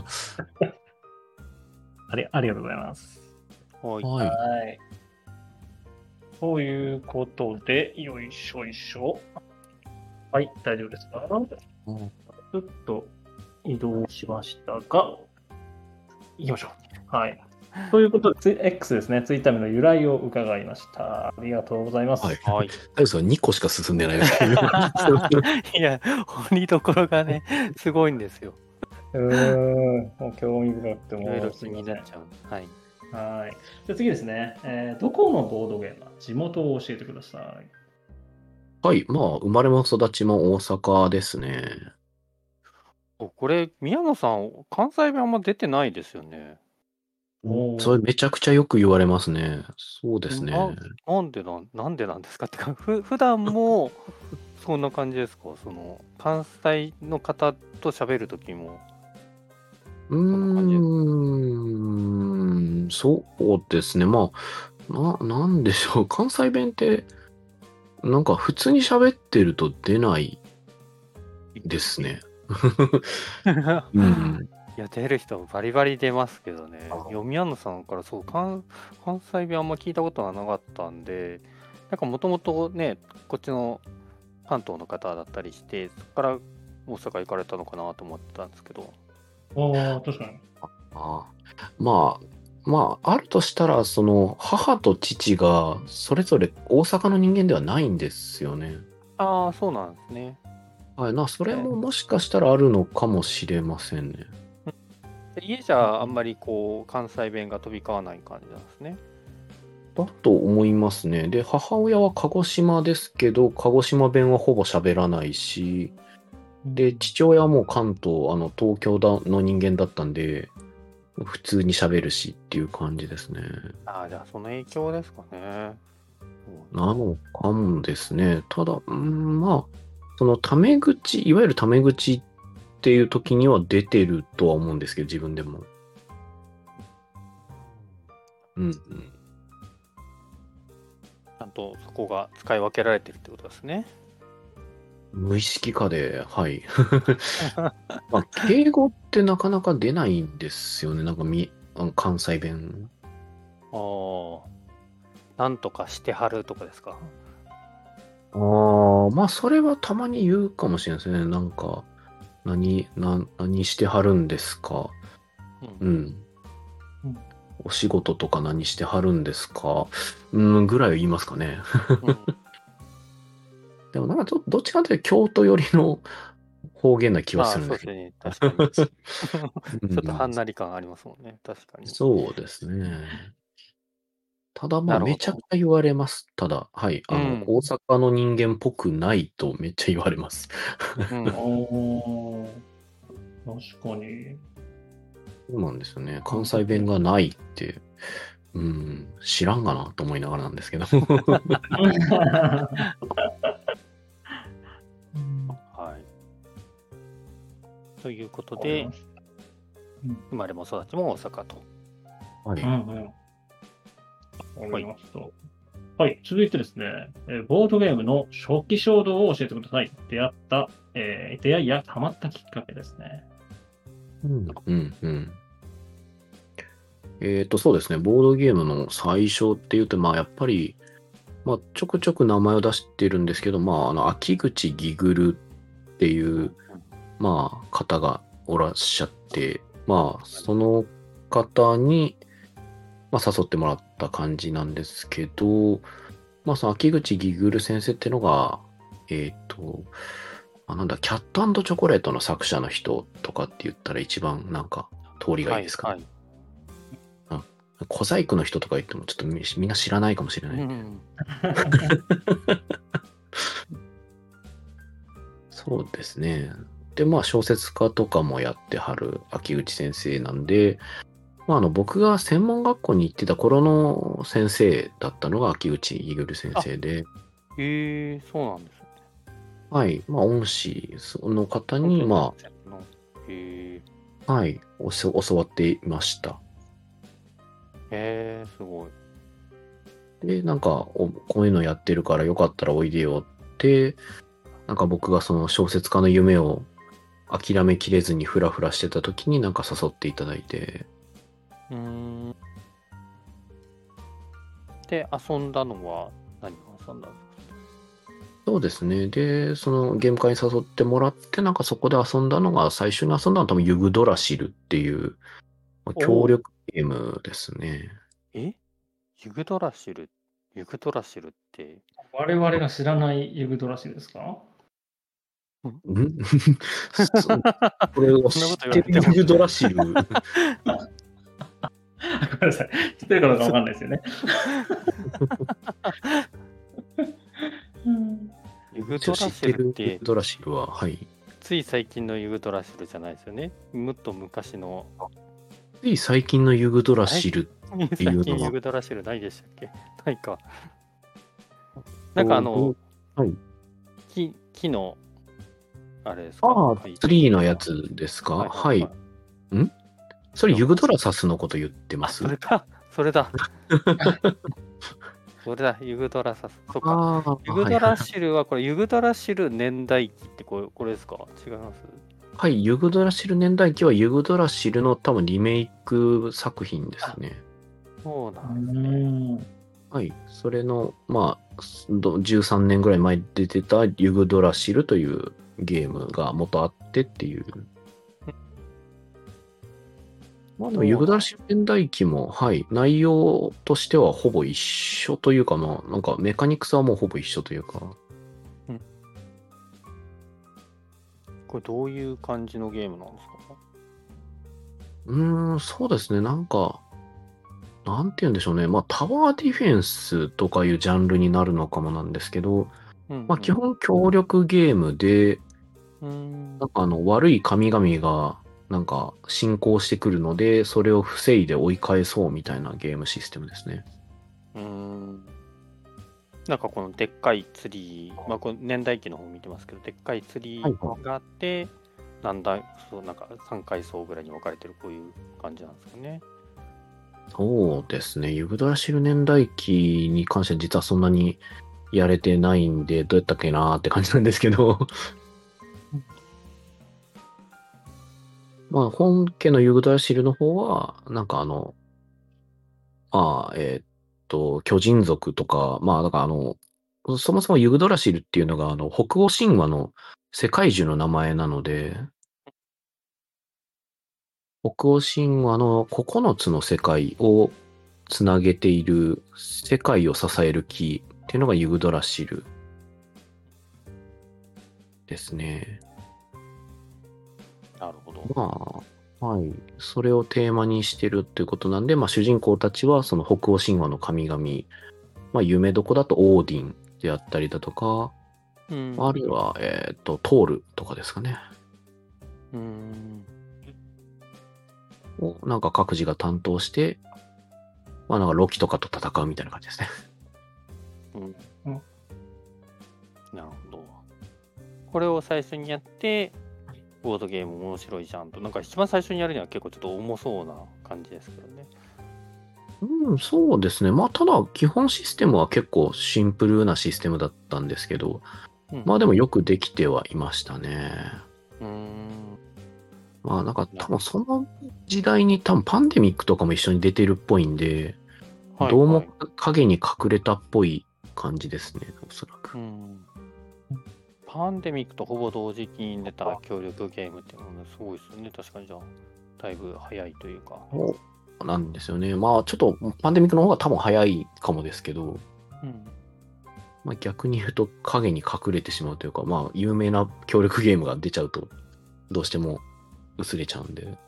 ありありがとうございます。 はいあ。はい。 はい。ということで、よいしょよいしょ。はい、大丈夫ですか？ うんちょっと移動しましたが、行きましょう。はい。ということで、ツイ X ですね、ツイッター名の由来を伺いました。ありがとうございます。 はい。 はい。 大丈夫にこしか進んでないですけど。 いや、掘りどころがね、すごいんですよ。 うーん、もう興味深くていろいろも、す気みませんになっちゃう。はい。 はい。じゃあ次ですね、えーどこのボードゲーム、地元を教えてください。 はい。まあ、生まれも育ちも大阪ですね。 おこれ、宮野さん、関西弁あんま出てないですよね。 おーそれめちゃくちゃよく言われますね。そうですね。 ななんでなん、なんでなんですかってか、ふ普段もそんな感じですか？その、関西の方と喋るときも。 うんな感じですーん、そうですね。まあ、な、なんでしょう。関西弁って、なんか普通に喋ってると出ないですね。うん。 いや、出る人バリバリ出ますけどね。 あ読み屋野さんからそう関、関西弁あんま聞いたことがなかったんで、なんかもともとね、こっちの関東の方だったりして、そこから大阪行かれたのかなと思ってたんですけど。 おー、確かに。 あまあ、まあ、あるとしたら、その、母と父が、それぞれ大阪の人間ではないんですよね。 ああ、そうなんですね。 はい、な、それももしかしたらあるのかもしれませんね。 で家じゃあんまりこう、関西弁が飛び交わない感じなんですね。 だと思いますね。で、母親は鹿児島ですけど、鹿児島弁はほぼ喋らないし、で、父親はもう関東、あの、東京だの人間だったんで、普通に喋るしっていう感じですね。 ああ、じゃあその影響ですかね。 なのかもですね。ただ、うん、まあ、そのタメ口、いわゆるタメ口っていう時には出てるとは思うんですけど、自分でも。うん、うん。 ちゃんとそこが使い分けられてるってことですね。 無意識化で、はい。まあ、敬語ってなかなか出ないんですよね。なんかみ、あの関西弁。 ああ、なんとかしてはるとかですか？ ああ、まあ、それはたまに言うかもしれないですね。なんか、何、な、何してはるんですか？ うん。 うん。 うんお仕事とか何してはるんですか？うん、ぐらいは言いますかね。 うんでもなんかど、どっちかというと京都寄りの方言な気はまあ、 するんそうでですすね。確かに。 うんちょっとはんなり感ありますもんね。確かに。 そうですね。ただまあ、 なるほどめちゃくちゃ言われます。ただ、はい。あの、 うん大阪の人間っぽくないとめっちゃ言われます。 うん。 おー、確かに。 そうなんですよね。関西弁がないって、うん、知らんがなと思いながらなんですけど。 はい。ということで、生まれも育ちも大阪と。 はい。 うんうん。わかりました。はい、続いてですね、えーボードゲームの初期衝動を教えてください。出会った、えー出会いやハマったきっかけですね。 うん、うん、うん。えっと、そうですね。ボードゲームの最初っていうと、まあ、やっぱり、まあ、ちょくちょく名前を出してるんですけど、まあ、あの、秋口ギグルっていう、まあ、方がおらっしゃって、まあ、その方に、まあ、誘ってもらった感じなんですけど、まあ、その秋口ギグル先生っていうのが、 えっ、と、あ、なんだ、キャット&チョコレートの作者の人とかって言ったら一番なんか通りがいいですかね。 はいはい小細工の人とか言ってもちょっとみみんな知らないかもしれない。 うん、 そうですね。で、まあ小説家とかもやってはる秋口先生なんで、まあ、あの僕が専門学校に行ってた頃の先生だったのが秋口イグル先生で、 へえ、そうなんですね。 はい、まあ恩師の方に、まあ、へえ、 あ、はい、おそ教わっていました。 へえ、すごい。 で、なんかお、こういうのやってるからよかったらおいでよって、なんか僕がその小説家の夢を諦めきれずにフラフラしてた時になんか誘っていただいて、 うーん。で、遊んだのは何を遊んだんですか？ そうですね。で、そのゲーム会に誘ってもらって、なんかそこで遊んだのが、最初に遊んだのは多分ユグドラシルっていうまあ協力ゲームですね。 えユグドラシル、ユグドラシルって、 我々が知らないユグドラシルですか？ んそうこれをそんな知っこと言われてもてるユグドラシル。 ごめんなさい。知ってるかどうかわかんないですよね。 ユグドラ知っシてるユルってグ、ドラシルは、はい。 つい最近のユグドラシルじゃないですよね。もっと昔の。 つい最近のユグドラシルっていうの最近ユは、 グドラシルないでしたっけ？ないか。なんかあの、 はい、 木木の、あれですか？ ああ、 はいツリーのやつですか？ ははいい。 はいはいんそれユグドラサスのこと言ってまあ、 す？ それだ、それだ。それだ、ユグドラサス。そっか。 ああ、 ユグドラシルは、これ、ユグドラシル年代記ってこれ、これですか？違いますはい、ユグドラシル年代記はユグドラシルの多分リメイク作品ですね。 そうなうんですね。 ん。 はい、それの、まあ、どじゅうさんねんぐらい前に出てたユグドラシルというゲームが元あってっていう。まあでもユグドラシル年代記も、はい、内容としてはほぼ一緒というか、まあ、なんかメカニクスはもうほぼ一緒というか。 これ、どういう感じのゲームなんですか？ うーん、そうですね、なんか、なんて言うんでしょうね。まあ、タワーディフェンスとかいうジャンルになるのかもなんですけど、 うん、 まあ、基本協力ゲームで、 うん。 なんかあの、悪い神々が、なんか進行してくるので、それを防いで追い返そうみたいなゲームシステムですね。 うーん。なんかこのでっかいツリー、まあ、この年代記の方見てますけど、でっかいツリーがあって、なんだ、そう、なんかさんかい層ぐらいに分かれてる、こういう感じなんですかね。 そうですね。ユグドラシル年代記に関しては実はそんなにやれてないんで、どうやったっけなーって感じなんですけど。まあ、本家のユグドラシルの方は、なんかあの、まあ、えーっと、巨人族とか、まあ、だからあの、そもそもユグドラシルっていうのが、あの、北欧神話の世界樹の名前なので、北欧神話のここのつの世界をつなげている、世界を支える木っていうのがユグドラシルですね。 なるほど。 まあ、はい。それをテーマにしてるっていうことなんで、まあ、主人公たちはその北欧神話の神々、まあ、夢どこだとオーディンであったりだとか、 うん。 あるいは、えっと、トールとかですかね。 うーん。 をなんか各自が担当して、まあなんかロキとかと戦うみたいな感じですね。 うん。 うんなるほど。これを最初にやって、ボードゲーム面白いじゃんと、なんか一番最初にやるには結構ちょっと重そうな感じですけどね。 うん、そうですね。まあただ基本システムは結構シンプルなシステムだったんですけど、 うん、 まあでもよくできてはいましたね。 うーん。 まあなんか多分その時代に多分パンデミックとかも一緒に出てるっぽいんで、 はいどうもはい影に隠れたっぽい感じですね、おそらく。 うん。パンデミックとほぼ同時期に出た協力ゲームっていうのはすごいですよね。確かにじゃあ、だいぶ早いというか。 そうなんですよね。まあちょっとパンデミックの方が多分早いかもですけど、 うん。 まあ、逆に言うと影に隠れてしまうというか、まあ、有名な協力ゲームが出ちゃうと、どうしても薄れちゃうんで。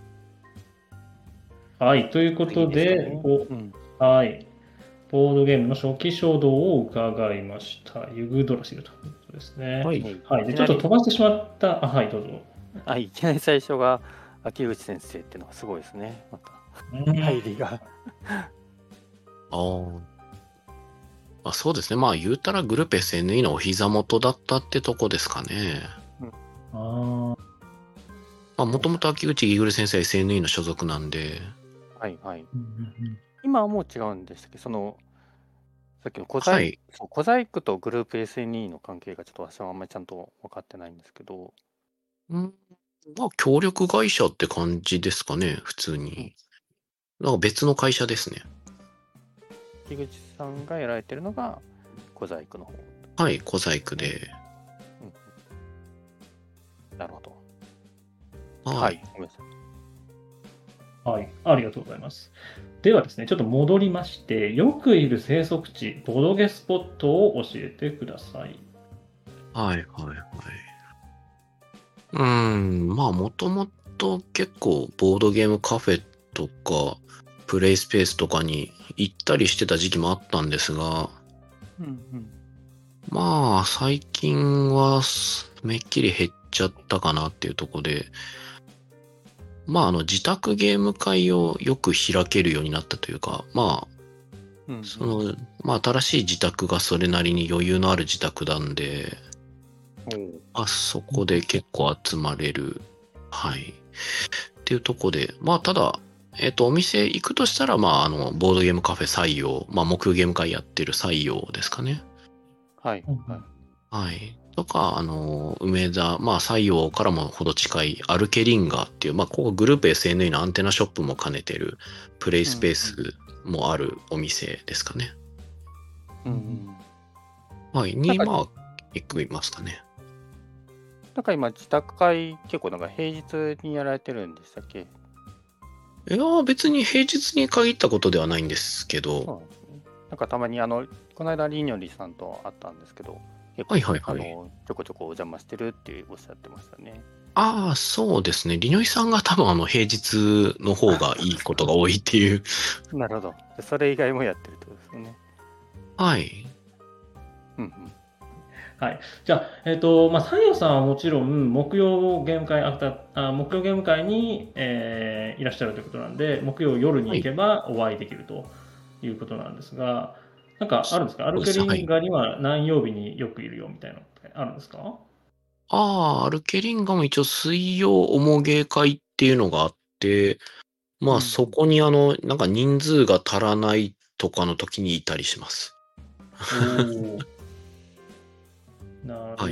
はい、ということで、 いいですねこううんはい。ボードゲームの初期衝動を伺いました。ユグドラシルということですね。 はい。 はい。で、ちょっと飛ばしてしまった。あ、はい、どうぞ。 あ、いきなり最初が秋口先生っていうのがすごいですね。またうん入りが。 あーあ。そうですね。まあ、言うたらグループ エスエヌイー のお膝元だったってとこですかね。 あーまあ、もともと秋口イーグル先生は エスエヌイー の所属なんで、 はいはい。 うんうん今はもう違うんでしたっけその、さっきの小細,、 はいそう小細工とグループ エスエヌイー の関係がちょっと私はあんまりちゃんと分かってないんですけど、 うん、まあ、協力会社って感じですかね、普通に。なんか別の会社ですね。 木口さんがやられてるのが小細工の方。 はい、小細工で。 なるほど。 はい。 はい。ごめんなさい。 はい。ありがとうございます。ではですね、ちょっと戻りまして、よくいる生息地、ボドゲスポットを教えてください。 はい、はい、はい。うーん、まあ、もともと結構ボードゲームカフェとか、プレイスペースとかに行ったりしてた時期もあったんですが、 うんうん。 まあ、最近はめっきり減っちゃったかなっていうところで、まあ、あの、自宅ゲーム会をよく開けるようになったというか、まうんうんあ、その、まあ、新しい自宅がそれなりに余裕のある自宅なんで、 おうあそこで結構集まれる。はい。っていうとこで、まあ、ただ、えっと、お店行くとしたら、まあ、あの、ボードゲームカフェ採用、まあ、木曜ゲーム会やってる採用ですかね。 はい。 うんはい。 はい。とか、あの、梅田、まあ、採用からもほど近いアルケリンガーっていう、まあ、ここグループ エスエヌイー のアンテナショップも兼ねてる、プレイスペースもあるお店ですかね。 うんうん。 はい。に、 なんかまあ、行きますかね。 なんか今、自宅会結構なんか平日にやられてるんでしたっけ？ いやー、別に平日に限ったことではないんですけど、 そうなんですね。なんかたまにあの、この間りにょりさんと会ったんですけど、結構、 はいはいはいあのちょこちょこお邪魔してるっておっしゃってましたね。 ああ、そうですね。りのりさんが多分あの平日の方がいいことが多いっていう。 なるほど。でそれ以外もやってるってことですよね。 はい。 うんうん。 はい。じゃあ、えっ、と、まあ、西洋さんはもちろん、木曜ゲーム会、アフターあ木曜ゲーム会に、えーいらっしゃるということなんで、木曜夜に行けばお会いできるということなんですが、なんかあるんですか？アルケリンガには何曜日によくいるよみたいなのってあるんですか？ ああ、アルケリンガも一応水曜おもげ会っていうのがあって、まうんあそこにあの、なんか人数が足らないとかの時にいたりします。 おーなるほど。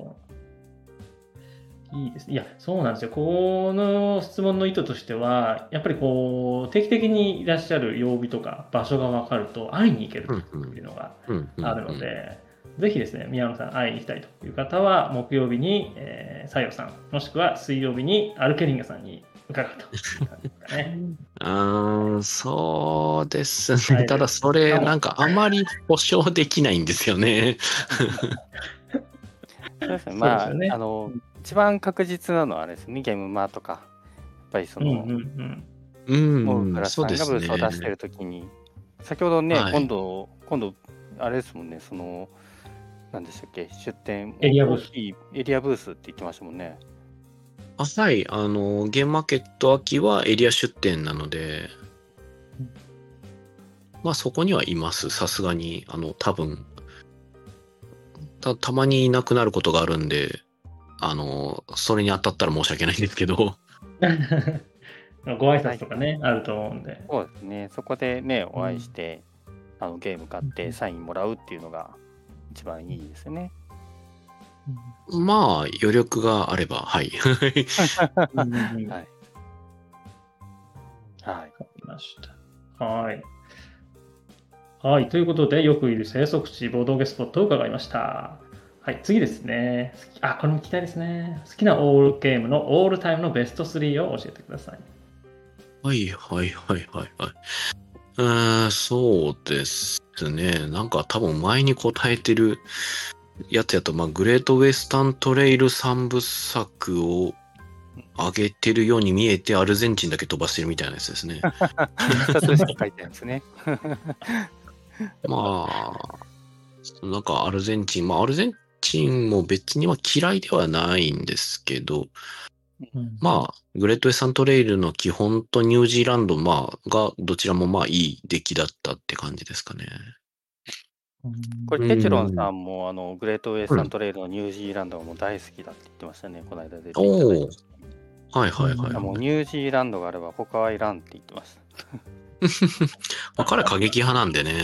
いいですね。いや、そうなんですよ。この質問の意図としては、やっぱりこう、定期的にいらっしゃる曜日とか場所が分かると会いに行けるというのがうんうんあるので、ぜひですね、宮野さん会いに行きたいという方は、木曜日に、えー、西洋さん、もしくは水曜日にアルケリンガさんに伺うという感じですかね。 うーん、そうですね。 はいただそれ、なんかあまり保証できないんですよね。 そうですね。 そうでますあ、 よねあの、一番確実なのはあれですね、ゲームマーとか、やっぱりそうんうの、 んうん、 モブプラスさんがブそうですね。 ースを出してるときに、先ほどね、 はい今度、今度、あれですもんね、その、なんでしたっけ、出店、 エリアブース大きいエリアブースって言ってましたもんね。 あはい、あの、ゲームマーケット秋はエリア出店なので、まあそこにはいます。さすがに、あの、多分、た、たまにいなくなることがあるんで、あの、それに当たったら申し訳ないんですけど、 うん。ご挨拶とかね、あると思うんで。 そうですね、そこでね、お会いして、あのゲーム買ってサインもらうっていうのが一番いいですよね。 まあ余力があれば、はい。 うんうんうんはい。はい。 わかりました。はい。はい。ということで、よくいる生息地、ボードゲスポットを伺いました。はい。次ですね。好きあ、これも聞きたいですね。好きなオールゲームのオールタイムのベストスリーを教えてください。 はいはいはいはいはい。うーん、そうですですね。なんか多分前に答えてるやつやと、まあ、グレートウェスタントレイルさんぶ作を上げてるように見えて、アルゼンチンだけ飛ばしてるみたいなやつですね。 ふたつしか書いてないんですね。 まあ、なんかアルゼンチン、まあアルゼンチンも別には嫌いではないんですけど、 うんまあ、グレートウェスタントレイルの基本とニュージーランド、まあ、がどちらもまあいい出来だったって感じですかね。 これ、 うんテチロンさんもあのグレートウェスタントレイルのニュージーランドがもう大好きだって言ってましたね、この間出ていただいおおた。 はいはいはい、 あもうはい。 ニュージーランドがあれば他はいらんって言ってました。 まあ、彼は過激派なんでね。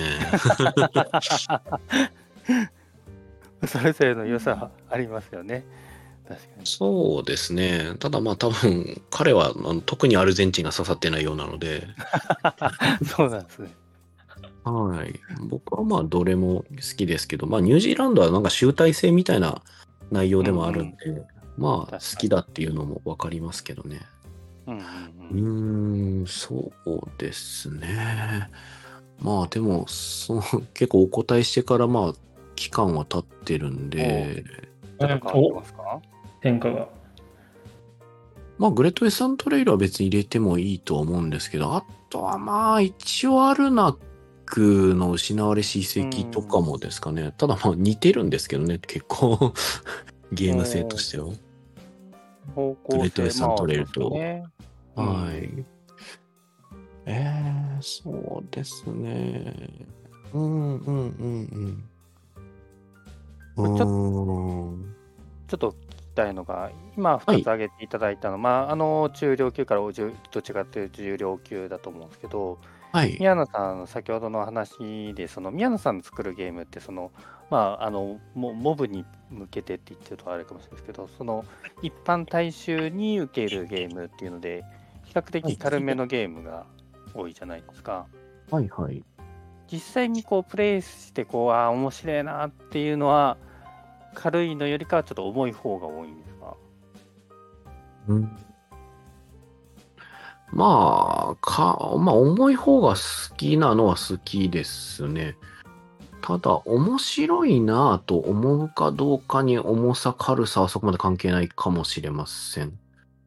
それぞれの良さありますよね。確かに。 そうですね。ただまあ多分、彼はあの特にアルゼンチンが刺さってないようなので、 そうなんですね。 はい。僕はまあどれも好きですけど、まあニュージーランドはなんか集大成みたいな内容でもあるんで、まあ好きだっていうのもわかりますけどね。 うんうんううん。 ーん、そうですね。まあでも、その結構お答えしてからまあ期間は経ってるんで、 ちょっと変わってますか？ 変化が。 まあグレートウェスタントレイルは別に入れてもいいと思うんですけど、あとはまあ一応アルナックの失われし遺跡とかもですかね。ただまあ似てるんですけどね、結構ゲーム性としては。 方向性グレートウェスタントレイルとまあそうですね。 はい。えー、そうですね。うんうんうんうん。 これちょっとうーん。 ちょっと聞きたいのが、今ふたはいつ挙げていただいたの、まあ、あの中量級からおじゅどっちかっていうと重量級だと思うんですけど、 はい。 宮野さんの先ほどの話で、その宮野さんの作るゲームって、その、まあ、あのモモブに向けてって言ってるとあれかもしれないですけど、その一般大衆に受けるゲームっていうので、比較的軽めのゲームが多いじゃないですか。 はいはい。 実際にこうプレイしてこう、ああ、面白いなっていうのは、軽いのよりかはちょっと重い方が多いんですか？ うんまあ、か、まあ、重い方が好きなのは好きですね。ただ、面白いなぁと思うかどうかに重さ、軽さはそこまで関係ないかもしれません。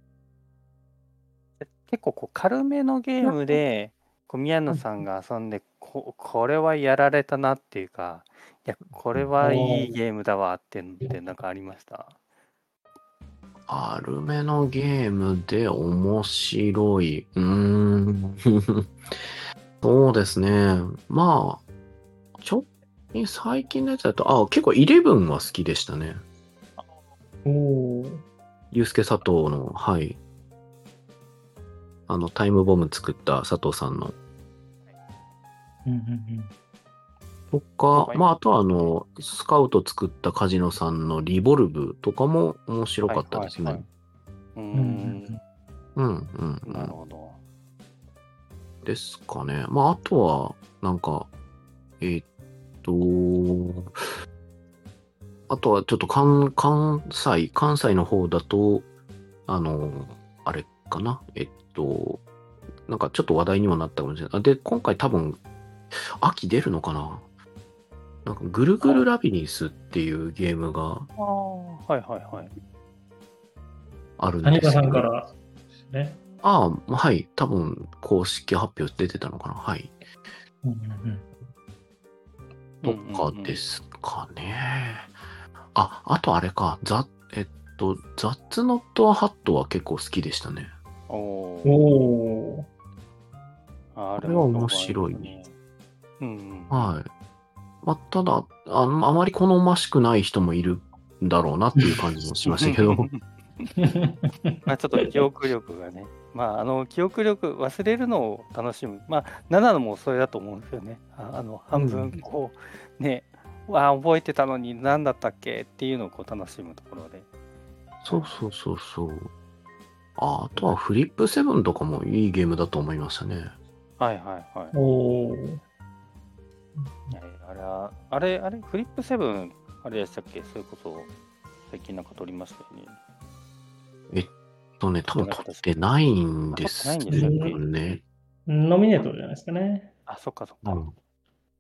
結構こう軽めのゲームで、こう宮野さんが遊んでこ、これはやられたなっていうか、いや、これはいいゲームだわってのってなんかありました？ 軽めのゲームで面白い。うーん。そうですね。まあ、ちょっと最近のやつだと、あ、結構イレブンは好きでしたね。 おお。 ユースケ佐藤の、はい。あの、タイムボム作った佐藤さんの。 うんうんとか、 はいまあ、あとはあの、スカウト作ったカジノさんのリボルブとかも面白かったですね。 はいはいはい、うーうん。 ん、 うんうんうなるん。 ほど。 ですかね。まあ、あとは、なんか、えーっと、あとはちょっと関、関西、関西の方だと、あの、あれかな。えっと、なんかちょっと話題にもなったかもしれない。で、今回多分、秋出るのかな。なんか、ぐるぐるラビリンスっていうゲームがああ、はいはいはい。 あるん谷川ですけど。 さんからですね。 ああ、はい。多分、公式発表出てたのかな。はい。 うんうんとかですかね。あ、あとあれか。ザ、えっと、ザッツノットハットは結構好きでしたね。 おうん。 お。 おお。 あれは面白い。 ね。うんうん。 はい。まあ、ただあ、あまり好ましくない人もいるんだろうなっていう感じもしましたけど。 まあちょっと記憶力がね、まああの記憶力忘れるのを楽しむ、まあななのもそれだと思うんですよね。ああの半分こう、ね、わあ覚えてたのに何だったっけっていうのをこう楽しむところで。 そうそうそうそう。あ、あとはフリップセブンとかもいいゲームだと思いましたね。 はいはいはい。 おお。 いやあれはあれあれフリップセブンあれでしたっけ？それこそ最近なんか撮りましたよね。 えっとね、多分撮ってないんですよね。 ノミネートじゃないですかね。 あ、そっかそっか。 うん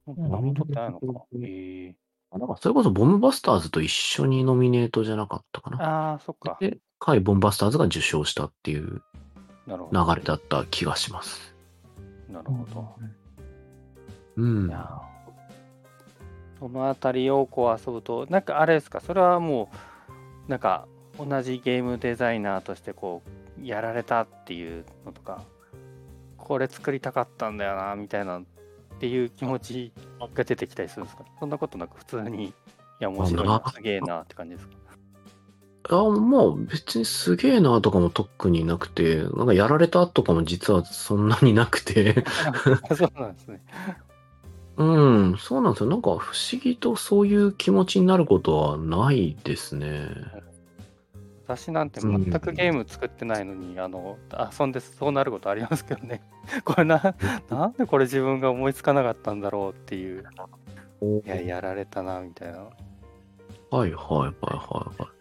何も取ってないのか。へえ。 あなんかそれこそボムバスターズと一緒にノミネートじゃなかったかな。 ああ、そっか。 で、はい、ボムバスターズが受賞したっていうなるほど。 流れだった気がします。 なるほど。 うん。 いやーそのあたりをこう遊ぶと、なんかあれですか、それはもう、なんか同じゲームデザイナーとしてこう、やられたっていうのとか、これ作りたかったんだよな、みたいなっていう気持ちが出てきたりするんですか？そんなことなく普通に、いや、面白いな、すげえなって感じですか？ あ、まあ別にすげえなとかも特になくて、なんかやられたとかも実はそんなになくて、 そうなんですね。 うん、そうなんですよ。なんか不思議とそういう気持ちになることはないですね。 私なんて全くゲーム作ってないのに、あの遊んでそうなることありますけどね。これな、なんでこれ自分が思いつかなかったんだろうっていう、いや、やられたな、みたいな。 はいはいはいはいはい。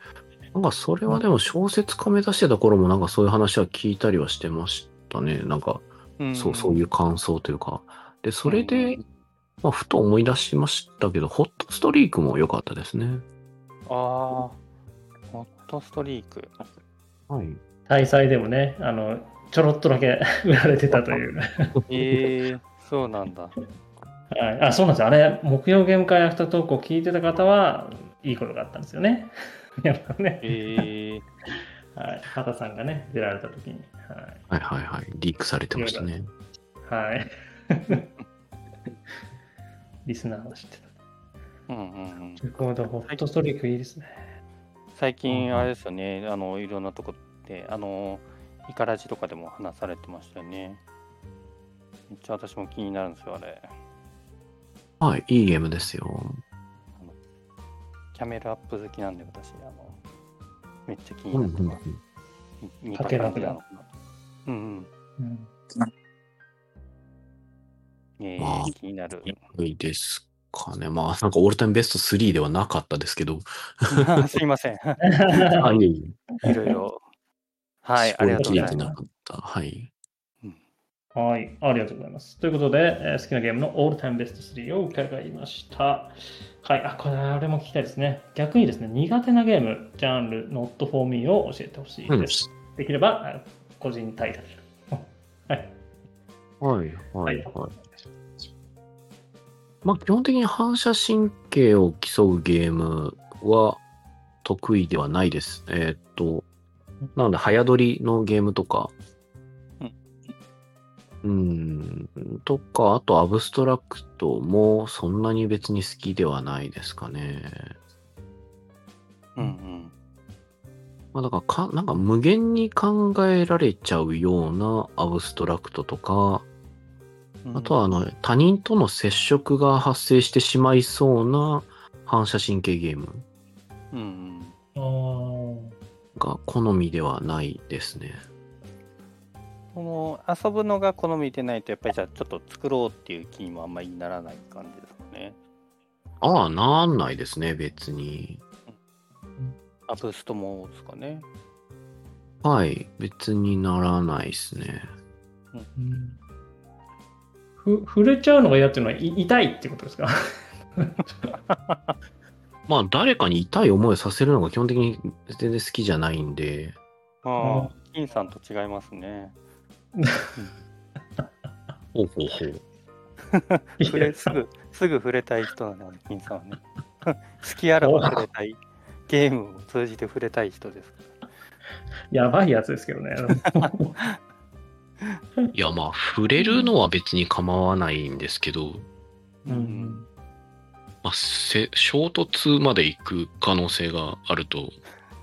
なんかそれはでも小説家目指してた頃もなんかそういう話は聞いたりはしてましたね。なんか、 うんそう、そういう感想というか。で、それうで、まあ、ふと思い出しましたけど、ホットストリークも良かったですね。 ああ、ホットストリーク。 はい。 大祭でもね、あの、ちょろっとだけ売られてたという。 ええー、そうなんだ。 はい、あ、そうなんですよ。あれ、木曜ゲーム会アフタートークを聞いてた方は、いいことがあったんですよね。やっぱね。 ええー、 はい。畑さんがね、出られたときに。 はいはいはい。リークされてましたね。 はい。はい。リスナーは知ってた。 うんうんうん。 なるほど、ホットストリークいいですね。 最近、あれですよね、あの、いろんなとこで、あの、イカラジとかでも話されてましたよね。めっちゃ私も気になるんですよ、あれ。 はい、いいゲームですよ。 あのキャメルアップ好きなんで、私、あの、めっちゃ気うんうんうんになってます。見た感じなのかな。うんうん。 うんえまあー、気になる。 いいですかね。まあ、なんかオールタイムベストスリーではなかったですけど。 すいません。 あ、いえいえ。 いろいろ。はい、ありがとうございます。 なかった。はい。 はい、ありがとうございます。ということで、えー好きなゲームのオールタイムベストスリーを伺いました。はい、あ、これ、あれも聞きたいですね。逆にですね、苦手なゲーム、ジャンル、Not for Me を教えてほしいです。できれば、あ個人タイトル。はい。 はい、はい、はい。まあ、基本的に反射神経を競うゲームは得意ではないです。えーっと、なので、早撮りのゲームとか、うん、とか、あとアブストラクトもそんなに別に好きではないですかね。 うんうん。 まあ、だからか、なんか無限に考えられちゃうようなアブストラクトとか、あとはあの他人との接触が発生してしまいそうな反射神経ゲームうんあーが好みではないですね。 その遊ぶのが好みでないと、やっぱりじゃあちょっと作ろうっていう気にもあんまりならない感じですかね。 ああ、なんないですね、別に。 アブストもですかね。 はい、別にならないですね。 うんふ触れちゃうのが嫌っていうのはい痛いってことですか？ まあ、誰かに痛い思いをさせるのが基本的に全然好きじゃないんで、 ああ、金さんと違いますね。 ほうほうほう。 触れすぐ、すぐ触れたい人なので、金さんはね。好きあらば触れたい。ゲームを通じて触れたい人です。 やばいやつですけどね。 いや、まあ、触れるのは別に構わないんですけど、 うんまあ、せ衝突まで行く可能性があると、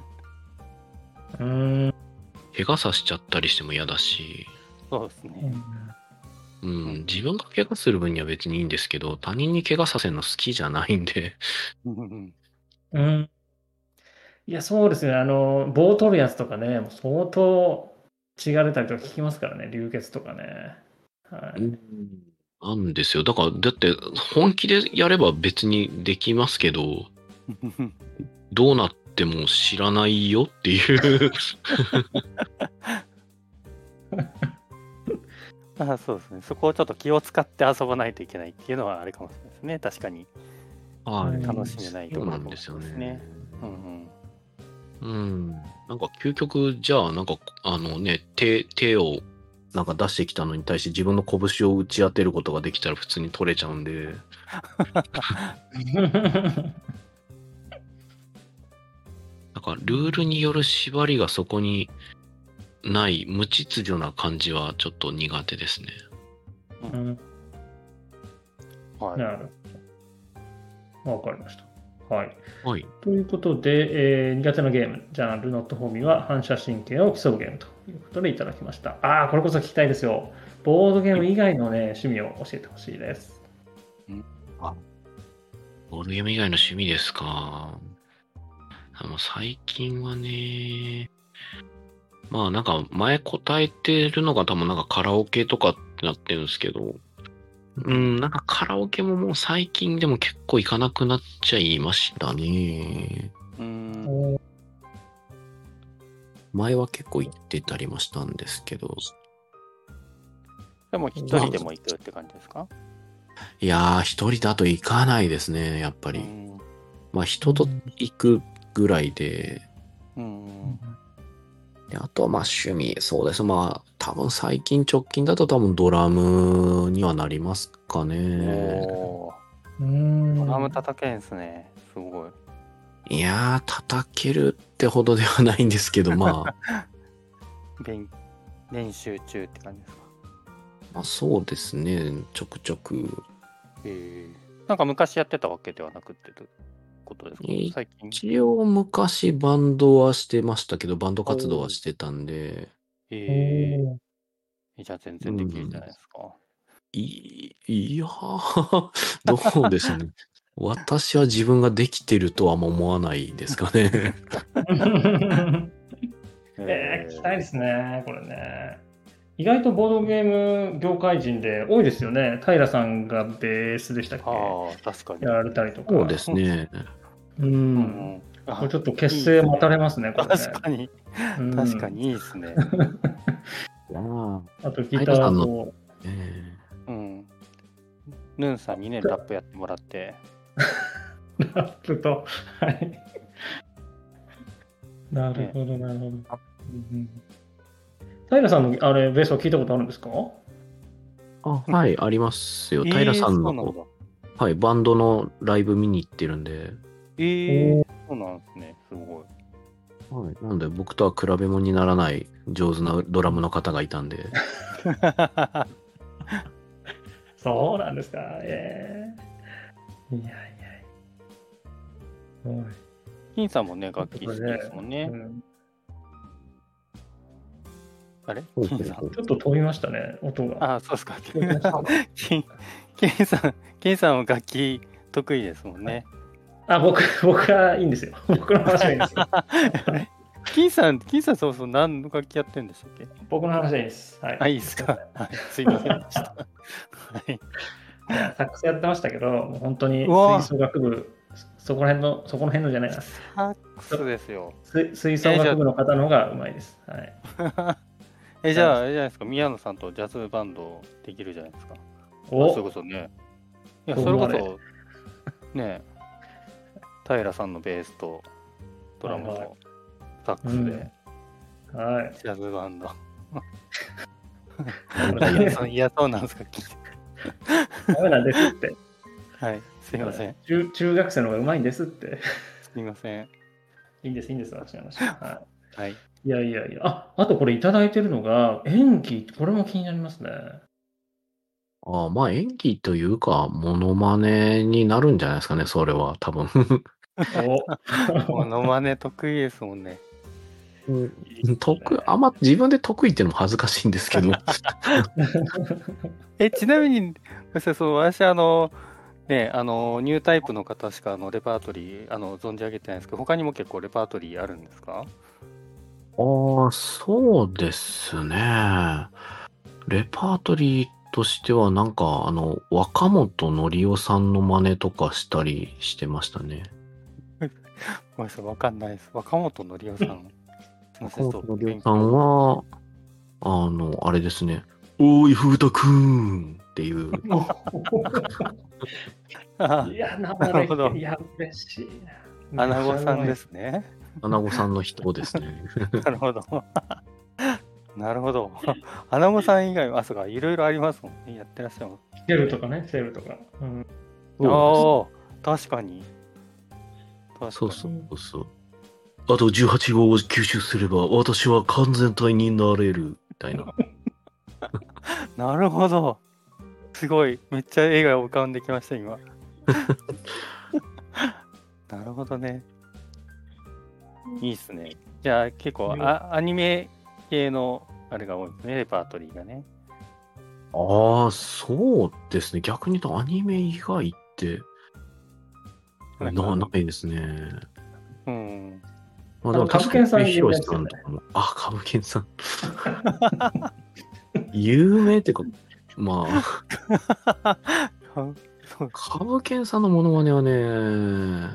うん怪我させちゃったりしても嫌だし、 そうですね。 うん、自分が怪我する分には別にいいんですけど、他人に怪我させるの好きじゃないんで、 うんうんいや、そうですね。あの、棒取るやつとかね、もう相当血が出たりとか聞きますからね、流血とかね。はい。 なんですよ。だから、だって本気でやれば別にできますけど、どうなっても知らないよっていう。 あそうですね。そこをちょっと気を使って遊ばないといけないっていうのはあれかもしれないですね。確かに。 はい。 楽しめないとそうころなんですよかもしれないね。 うんうん。なんか究極、じゃあ、なんか、あのね、手、手をなんか出してきたのに対して自分の拳を打ち当てることができたら普通に取れちゃうんで、なんかルールによる縛りがそこにない無秩序な感じはちょっと苦手ですね。 うんうん。はい。 なるほど。わかりました。はい。 はい。 ということで、えー苦手なゲーム、ジャンルノットフォーミーは反射神経を競うゲームということでいただきました。ああ、これこそ聞きたいですよ。ボードゲーム以外のね、趣味を教えてほしいです。 ボードゲーム以外の趣味ですか。あの最近はね、まあなんか前答えてるのが多分なんかカラオケとかってなってるんですけど、うん、なんかカラオケももう最近でも結構行かなくなっちゃいましたね。 うーん。 おー前は結構行ってたりもしたんですけど、 でも一人でも行くって感じですか？ いやー一人だと行かないですね、やっぱり。 うん。 まあ人と行くぐらいで、 うん。 であとはまあ趣味、そうです。まあ多分最近直近だと多分ドラムにはなりますかね。 おー。 うーんドラム叩けんすね。すごい。 いやー叩けるってほどではないんですけど、まあ、 勉練習中って感じですか？ まあそうですね、ちょくちょく。 えー、なんか昔やってたわけではなくってということですか？ えー最近。 一応昔バンドはしてましたけど、バンド活動はしてたんで、 えーおーえ、じゃあ全然できるじゃないですか。 い、いやー、どうでしょうね。私は自分ができてるとはあんま思わないですかね。 えー、聞きたいですね、これね。意外とボードゲーム業界人で多いですよね。平さんがベースでしたっけ？ ああ、確かに。 やられたりとか。 そうですね。 う。 うんん。 これちょっと結成待たれますね、これね。 確かに。 うん確かにいいですね。 いやーあとギタ平さんのーと、 えうん。ヌンさんにね、ラップやってもらって。 ラップと、はい。なるほど、なるほど。うん平さんのあれ、ベースは聞いたことあるんですか？ ーあ、はい、ありますよ。 えー平さんの、 そうなんだ。 はい、バンドのライブ見に行ってるんで、 えー、そうなんですね。すごい。 はい、なんで僕とは比べ物にならない上手なドラムの方がいたんで、 そうなんですか。ええいやいやいや。はい金さんもね、楽器好きですもんね。 うんあれそうそう金さん。 ちょっと飛びましたね、音が。 あ、そうですか。金金さん、金さんは楽器得意ですもんね。 あ、僕、僕はいいんですよ。僕の話はいいんですよ。 金さん、金さん、そうそう、何の楽器やってるんでしたっけ？ 僕の話はいいです。はい。 あ、いいですか。はい、すいませんでした。はい。 いやサックスやってましたけど、もう本当にうわ吹奏楽部、そこら辺の、そこの辺のじゃないな。 サックスですよ。 吹吹奏楽部の方の方がうまいです。はい。 え、じゃあ、あれじゃないですか、宮野さんとジャズバンドできるじゃないですか。 おそれこそね。いや、 そそうれこまでそ、ね、平さんのベースとドラムはいはいとサックスで、 はい。 ジャズバンド。 ダいや、そういやそうなんですか。 メなんですって。 はい、すいません。 中中学生の方がうまいんですって。 すいません。 いいんです、いいんです、私の話。ははい。 い。いやいやいや。あ、あとこれいただいてるのが、演技、これも気になりますね。 ああまあ演技というか、モノマネになるんじゃないですかね、それは多分。 おモノマネ得意ですもんね。 得あんま自分で得意っていうのも恥ずかしいんですけど。 え、ちなみに、そう私、あの、ね、あの、ニュータイプの方しかあのレパートリー、あの、存じ上げてないんですけど、他にも結構レパートリーあるんですか？ ああ、そうですね。レパートリーとしては、なんか、あの、若本のりおさんの真似とかしたりしてましたね。 ごめんなさい、わかんないです。若本のりおさん。すいません、 若本のりおさんは、あの、あれですね。 おーい、ふうたくんっていう。 いや、なるほど。いや、嬉しいな。アナゴさんですね。 アナゴさんの人ですね。 なるほど。なるほど。アナゴさん以外は、あ、そうか、いろいろありますもんね。やってらっしゃる。 セールとかね、セールとか。うん、 ああ、確かに。 確かに。そうそうそう。あとじゅうはち号を吸収すれば、私は完全体になれる、みたいな。 なるほど。すごい。めっちゃ絵が浮かんできました、今。なるほどね。いいっすね。じゃあ結構あアニメ系のあれが多いですね、レパートリーがね。 ああ、そうですね。逆に言うとアニメ以外ってなないですね。 うん。 まあでも確かにヒロシさんとかも。あ、カブケンさん。有名っていうか、まあ。カブケンさんのモノマネはね、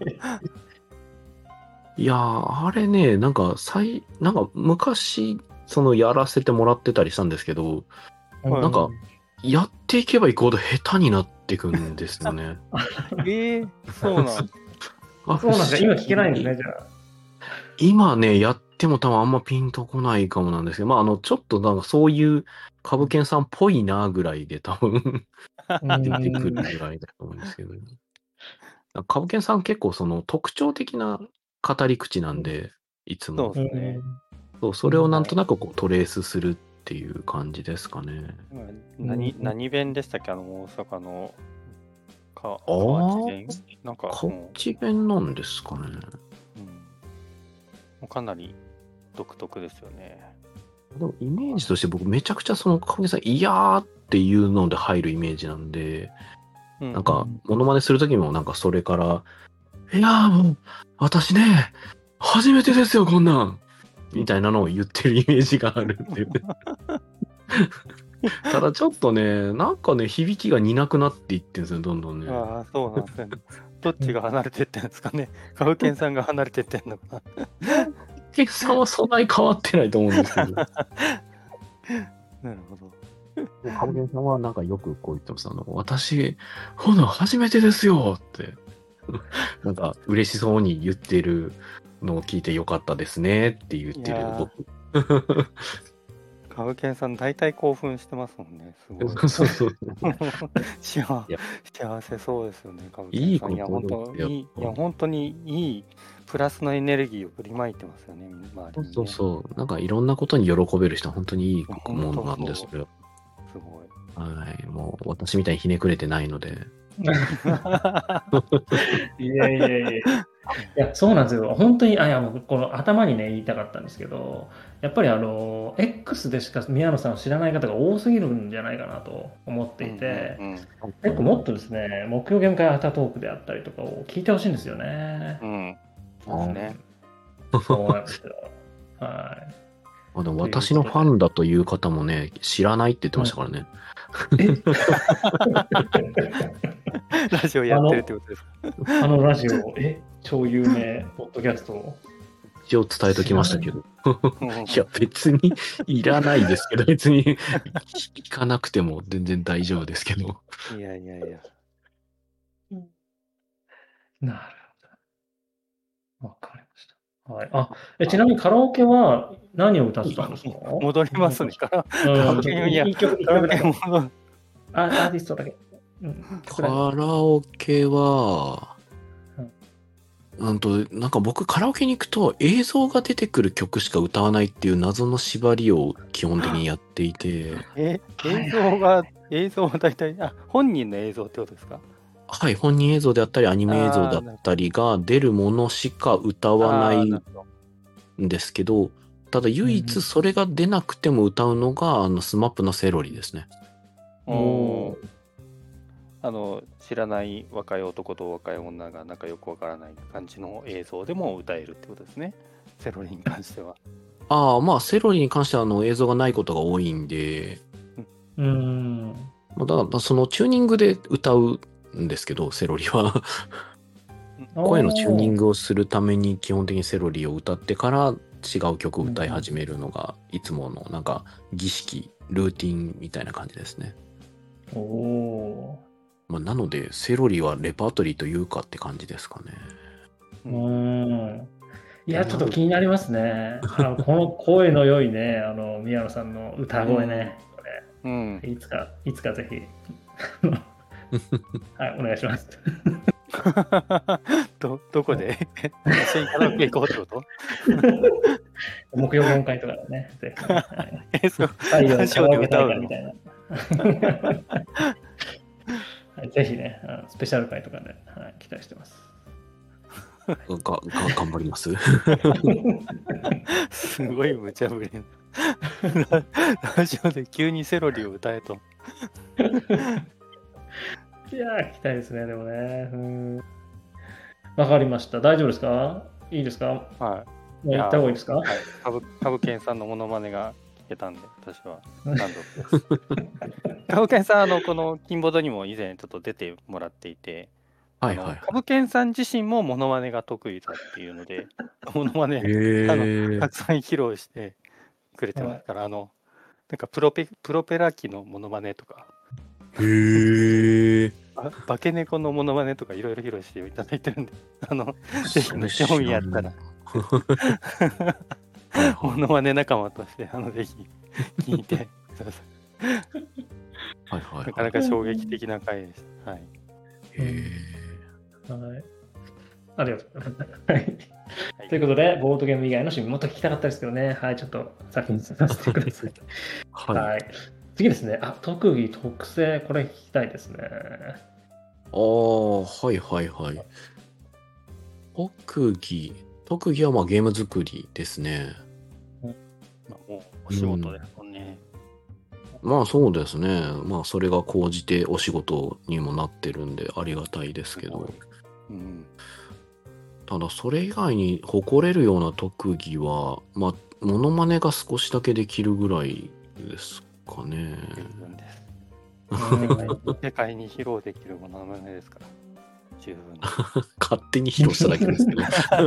いやー、あれね、なんか、最、なんか昔、そのやらせてもらってたりしたんですけど、なんか、やっていけばいくほど下手になっていくんですよね。 えー、そうなんですあ、そうなんですか。今聞けないんですね、じゃあ。 今ね、やっても多分あんまピンとこないかもなんですけど、まあ、あの、ちょっとなんかそういう、カブケンさんっぽいなぐらいで多分出てくるぐらいだと思うんですけど、ね、カブケンさん結構その特徴的な語り口なんで、いつも。 そうですね。 そう、それをなんとなくこうトレースするっていう感じですかね。 何、何弁でしたっけ、あの、大阪の、か、河内弁なんか、 河内弁なんですかね。 うん。かなり独特ですよね。 でもイメージとして僕めちゃくちゃそのカブケンさん、いやーっていうので入るイメージなんで、うん、なんか、モノマネするときもなんかそれから、いやーもう、私ね、初めてですよ、こんなん。みたいなのを言ってるイメージがあるっていう。ただちょっとね、なんかね、響きが似なくなっていってるんですよ、どんどんね。 ああ、そうなんですね。どっちが離れてってんですかね。カブケンさんが離れてってんのかな。カブケンさんはそんなに変わってないと思うんですけど。なるほど。 カブケンさんはなんかよくこう言ってます。あの、私、ほな、初めてですよって。なんか嬉しそうに言ってるのを聞いてよかったですねって言ってる僕。 カブケンさん大体興奮してますもんね。すごい。 そうそう幸幸せそうですよね、カブケンさん。 いいこといや、本当いい、いや、本当にいいプラスのエネルギーを振りまいてますよね、周りにね。 そうそう。なんかいろんなことに喜べる人は本当にいいものなんですよ。 すごい。 はい。もう私みたいにひねくれてないので。 いやいやいや。いや、そうなんですよ。本当に、あ、いや、もう、この頭にね、言いたかったんですけど、やっぱりあの、X でしか宮野さんを知らない方が多すぎるんじゃないかなと思っていて、うんうんうん、結構もっとですね、木曜ゲーム会アフタートークであったりとかを聞いてほしいんですよね。 うん。そうですね。 そうなんですよ。はい。 あでも私のファンだという方もね、知らないって言ってましたからね。 ラジオやってるってことですか？ あのラジオ、え、超有名ポッドキャストを。 一応伝えときましたけど。いや、別にいらないですけど、別に聞かなくても全然大丈夫ですけど。 いやいやいや。 なるほど。わかりました。はい。あ、えちなみにカラオケは何を歌ってたんですか？ 戻りますね。カラオケいや、 いい曲、いい曲だけ。あ、アーティストだけ。 うん、カラオケは、うんと、なんか僕カラオケに行くと映像が出てくる曲しか歌わないっていう謎の縛りを基本的にやっていて。 え、映像が、映像は大体、あ、本人の映像ってことですか？ はい、本人映像であったりアニメ映像だったりが出るものしか歌わないんですけど、ただ唯一それが出なくても歌うのが、あのスマップのセロリですね。 おー。あの知らない若い男と若い女が仲良くわからない感じの映像でも歌えるってことですね。セロリに関しては。 ああ、まあセロリに関してはあの映像がないことが多いんで、 うん。 だからそのチューニングで歌うんですけど、セロリは声のチューニングをするために基本的にセロリを歌ってから違う曲を歌い始めるのがいつものなんか儀式ルーティンみたいな感じですね。 おおまあ、なのでセロリはレパートリーというかって感じですかね。 ー。うーん。いや、ちょっと気になりますね。あのこの声の良いね、あの宮野さんの歌声ね。こうん。 れいつか、いつかぜひ。はい、お願いします。 ど、どこで一緒にカラオケ行こうってこと目標よんかいとかでね、ぜひ、ね。はい、 え、そう。 太陽にカラオケ歌うの大会みたいな。はい、ぜひね、あのスペシャル回とかで、はい、期待してます。 がが頑張りますすごい無茶ぶり。ララジオで急にセロリを歌えと。 いやー、期待ですね、でもね。うん。わかりました。大丈夫ですか？いいですか？ はいもう行った方がいいですか？ はい。カブ、カブケンさんのモノマネが聞けたんで、私は満足です。カブケンさん、あの、この金ボードにも以前ちょっと出てもらっていて、 はいはい。 カブケンさん自身もモノマネが得意だっていうので、モノマネ、 へあの、 ーたくさん披露してくれてますから、あの、なんかプロペ、プロペラ機のモノマネとか、 へーあ化け猫のモノマネとかいろいろ披露していただいてるんで、あの、ぜひそれね、 知らん興味あったら、 はいはいモノマネ仲間として、あの、ぜひ聞いてください。 はいはいなかなか衝撃的な回でした。はい。 へはい。ありがとうございます。はいということで、ボードゲーム以外の趣味もっと聞きたかったですけどね。はい、ちょっと先にさせてください。 ーはい、 はい。 次ですね。あ、特技、特性、これ聞きたいですね。 ああ、はいはいはい。特技、特技はまあゲーム作りですね。 まあ、もうお仕事ですもんね。 まあそうですね。まあそれが高じてお仕事にもなってるんでありがたいですけど。 うん。 ただそれ以外に誇れるような特技は、まあ、モノマネが少しだけできるぐらいですかね。 十分です。 うん世界に披露できるものまねですから。十分です。 勝手に披露しただけですけど。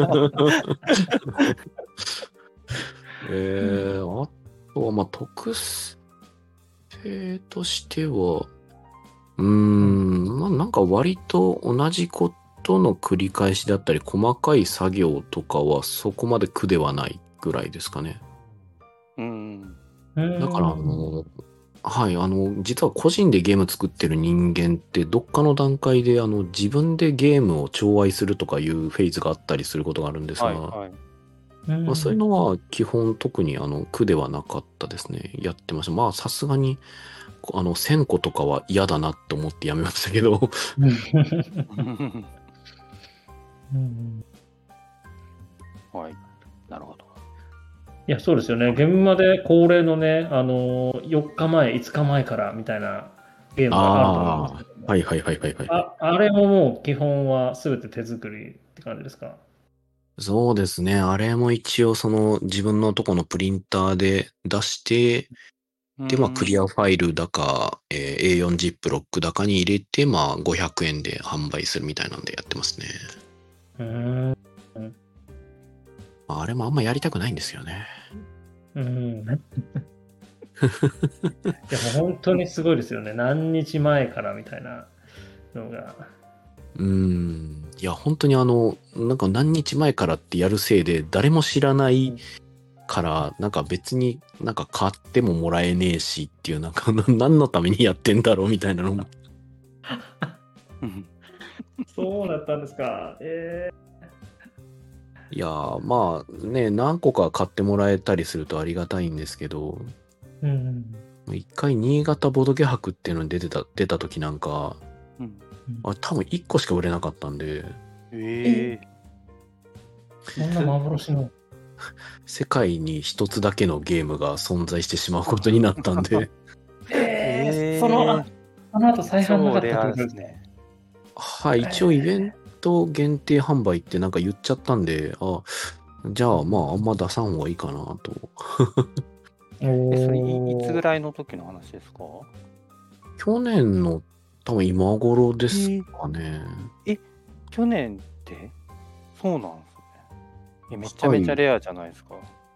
えー、あとは、まあ、特性としては、うーん、まあ、なんか割と同じことの繰り返しだったり、細かい作業とかはそこまで苦ではないぐらいですかね。 うん。 だから、あの、はい、あの、実は個人でゲーム作ってる人間って、どっかの段階で、あの、自分でゲームを調愛するとかいうフェーズがあったりすることがあるんですが、 はいはい。 まあ、そういうのは基本特にあの苦ではなかったですね。やってました。まあさすがにあのせんことかは嫌だなって思ってやめましたけど。 うんはい。なるほど。 いや、そうですよね。現場で恒例のね、あのー、よっかまえ、いつかまえからみたいなゲームがあると思うんですけども、 はいはいはいはいはい。 ああれももう基本は全て手作りって感じですか？ そうですね。あれも一応その自分のとこのプリンターで出して、で、まあクリアファイルだか、えー、エーよん ジップロックだかに入れて、まあごひゃくえんで販売するみたいなんでやってますね。 うーん。 まあ、あれもあんまやりたくないんですよね。 うん。いや、もう本当にすごいですよね。何日前からみたいなのが。 うーん。いや、本当にあの、なんか何日前からってやるせいで、誰も知らないから、なんか別になんか買ってももらえねえしっていう、なんか何のためにやってんだろうみたいなのも。 そうだったんですか。えいやー、まあね、何個か買ってもらえたりするとありがたいんですけど、 ーうん一回新潟ボドゲ博っていうのに出てた、出た時なんか、 うん。 あれ多分いっこしか売れなかったんで、 ええそんな幻の。 世界に一つだけのゲームが存在してしまうことになったんで、 えー、そのあその後再販なかったってことですね。 はい、一応イベント限定販売ってなんか言っちゃったんで、あ、じゃあまああんま出さん方がいいかなと。 え、それい、いつぐらいの時の話ですか？ 去年の多分今頃ですかね。 え、去年ってそうなんですね。え、めちゃめちゃレアじゃないですか。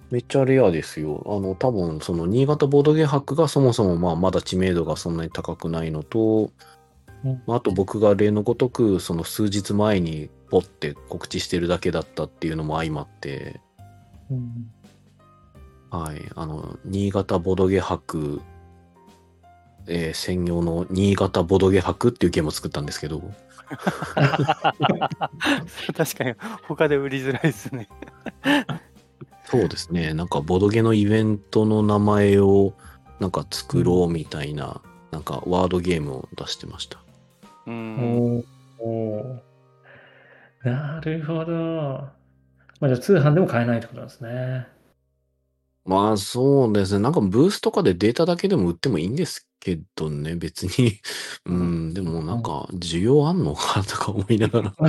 めっちゃレアですよ。あの、多分、その、新潟ボードゲー博がそもそも、まあ、まだ知名度がそんなに高くないのと、 うんまああと僕が例のごとく、その数日前にポッて告知してるだけだったっていうのも相まって、 うんはい、あの、新潟ボドゲ博、えー専用の新潟ボドゲ博っていうゲームを作ったんですけど、 確かに他で売りづらいですね。 そうですね、なんかボドゲのイベントの名前をなんか作ろうみたいな、なんかワードゲームを出してました。 うーん。 おーおーなるほど。まあ、じゃあ通販でも買えないってことなんですね。 まあそうですね、なんかブースとかでデータだけでも売ってもいいんですけどね、別に。ううんん、でもなんか需要あんのかとか思いながら。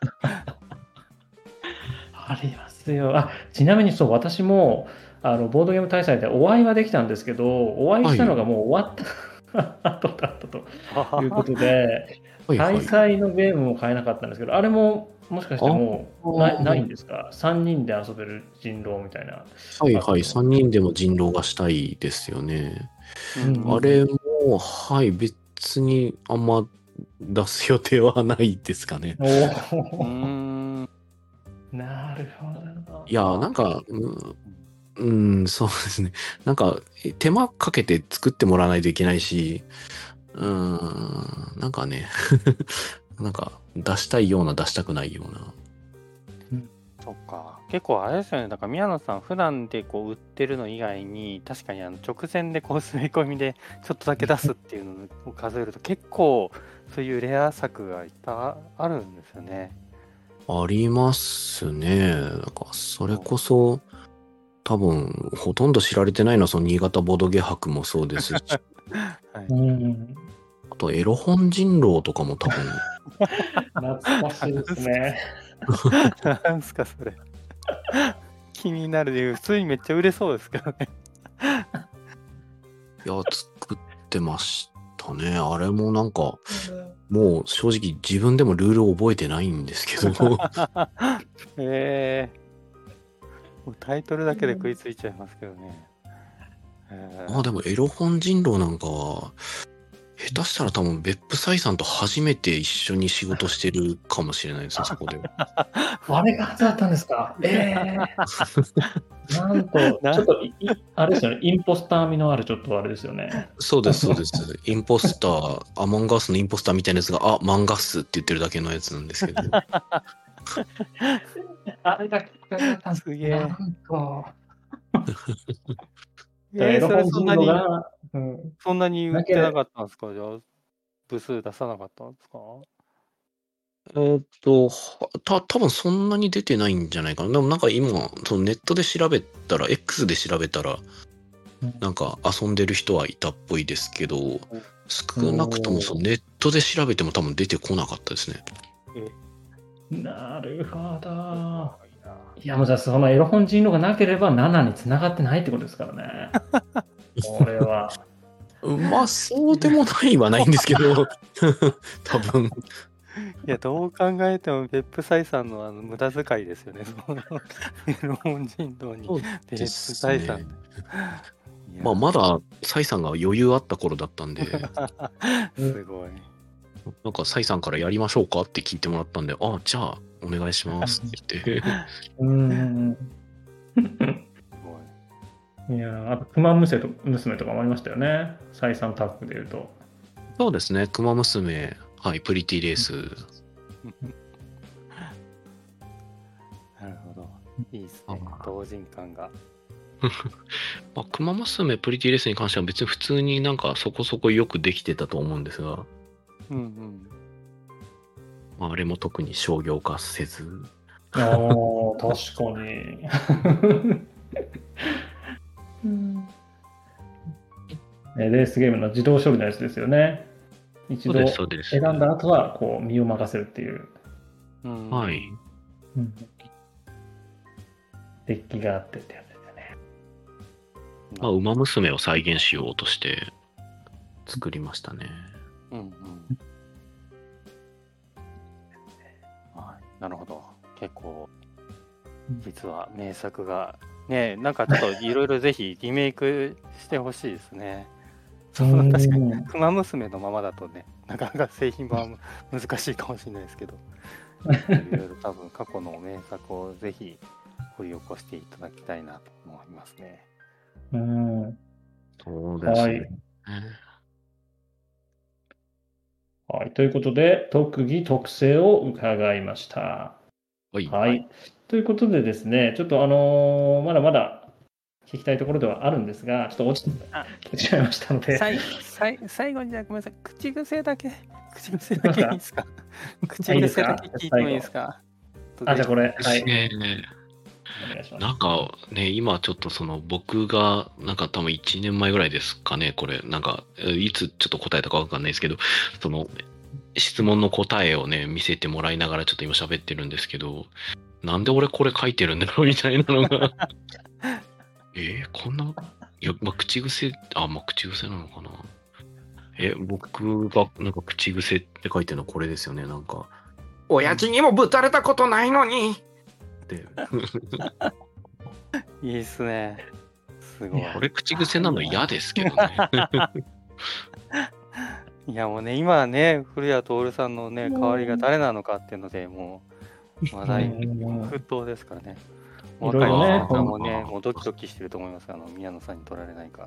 ありますよ。あ、ちなみにそう、私も、あの、ボードゲーム大祭でお会いはできたんですけど、お会いしたのはい。 がもう終わった後だったということあで、開はいはい。 催のゲームも買えなかったんですけど、あれももしかしてあもうない、ないんですか？ さん 人で遊べる人狼みたいな、 はいはい。 あったと思うさんにんでも人狼がしたいですよね。 うんうんうんあれも、はい、別にあんま出す予定はないですかね。 おうお、 ーん。 なるほど。 いや、なんか、うんうん、そうですね。なんか、手間かけて作ってもらわないといけないし、うーん、なんかね、なんか、出したいような、出したくないような。 そっか。結構あれですよね。だから宮野さん、普段でこう売ってるの以外に、確かにあの直前でこう滑り込みでちょっとだけ出すっていうのを数えると、結構そういうレア作がいっぱいあるんですよね。 ありますね。なんか、それこそ、多分、ほとんど知られてないのは、その新潟ボドゲ博もそうですし、 はい。 うん、 あと、エロ本人狼とかも多分、 懐かしいですね。 なんすか、それ。気になるで、普通にめっちゃ売れそうですけどね。 いや、作ってましたね。あれもなんか、もう正直自分でもルール覚えてないんですけど、 ええもうタイトルだけで食いついちゃいますけどね。えーまあでもエロ本人狼なんかは、下手したら多分別府サイさんと初めて一緒に仕事してるかもしれないですね、そこで。 あれが初だったんですか？ええなんと、 なちょっとい、いあれですよね、インポスター味のある、ちょっとあれですよね。 そうです、そうです。インポスター、アモンガスのインポスターみたいなやつが、あ、マンガッスって言ってるだけのやつなんですけど。 あれがきっかけだったんですすげえなんと。 えー、それエロ本人そんなに、 狼が、うん、 そんなに売ってななければ、 かったんですか？じゃあ、部数出さなかったんですか？ えーっと、はた、多分そんなに出てないんじゃないかな。でもなんか今、そのネットで調べたら、X で調べたら、 うんなんか遊んでる人はいたっぽいですけど、少なくともそのおーネットで調べても多分出てこなかったですね。 なるほど。いや、もうじゃあ、そのエロ本人狼がなければななに繋がってないってことですからね。これは。 まあ、そうでもないはないんですけど、多分。 いや、どう考えても別府採算のあの無駄遣いですよね。そのエロ本人狼にそう別府です採算。 ね。 いやまあ、まだ、サイさんが余裕あった頃だったんで、 すごい。 なんか、サイさんからやりましょうかって聞いてもらったんで、ああ、じゃあ、お願いしますって言って。 うん。 すごい。 いや、あと、熊娘と娘とかもありましたよね。再三タッグで言うと。 そうですね、クマ娘、はい、プリティレース。 なるほど。いいですねあ。 同人感が。 まあ、クマ娘、プリティレースに関しては別に普通になんかそこそこよくできてたと思うんですが、 うんうん。 まあ、あれも特に商業化せず、 ああ、確かに。うんえレースゲームの自動処理のやつですよね。一度そうです、そうです。 選んだ後は、こう、身を任せるっていう。 うんはい。 うんデッキがあってってやつですよね。 まあ、馬娘を再現しようとして作りましたね。 うんうん。はい。なるほど。結構、実は名作がね、なんかちょっといろいろぜひリメイクしてほしいですね。そう確かに、クマ娘のままだとね、なかなか製品版は難しいかもしれないですけど、いろいろ多分過去の名作をぜひ掘り起こしていただきたいなと思いますね。 うん。 そうですね。 はい。はい。ということで、特技特性を伺いました。 はい。 はい。ということでですね、ちょっとあのーまだまだ聞きたいところではあるんですが、ちょっと落ちてしまいましたので。 最最最後にじゃあごめんなさい、口癖だけ、口癖だけいいですか口癖だけ聞いてもいいですかあ、じゃあこれ、はい。 ねお願いします。 なんかね、今ちょっとその僕が、なんか多分いちねんまえぐらいですかね、これ。なんか、いつちょっと答えたかわかんないですけど、その、質問の答えをね、見せてもらいながらちょっと今喋ってるんですけど、なんで俺これ書いてるんだろうみたいなのが。えー、こんな、いや、まあ、口癖、あ、まあ、口癖なのかな。え、僕がなんか口癖って書いてるのはこれですよね、なんか。親父にもぶたれたことないのにって。 いいっすね。すごい。 これ口癖なの嫌ですけどね。 いやもうね、今はね、古谷徹さんのね、代わりが誰なのかっていうので、もう話題沸騰ですからね。若い方もね、もうドキドキしてると思います。あの宮野さんに取られないか。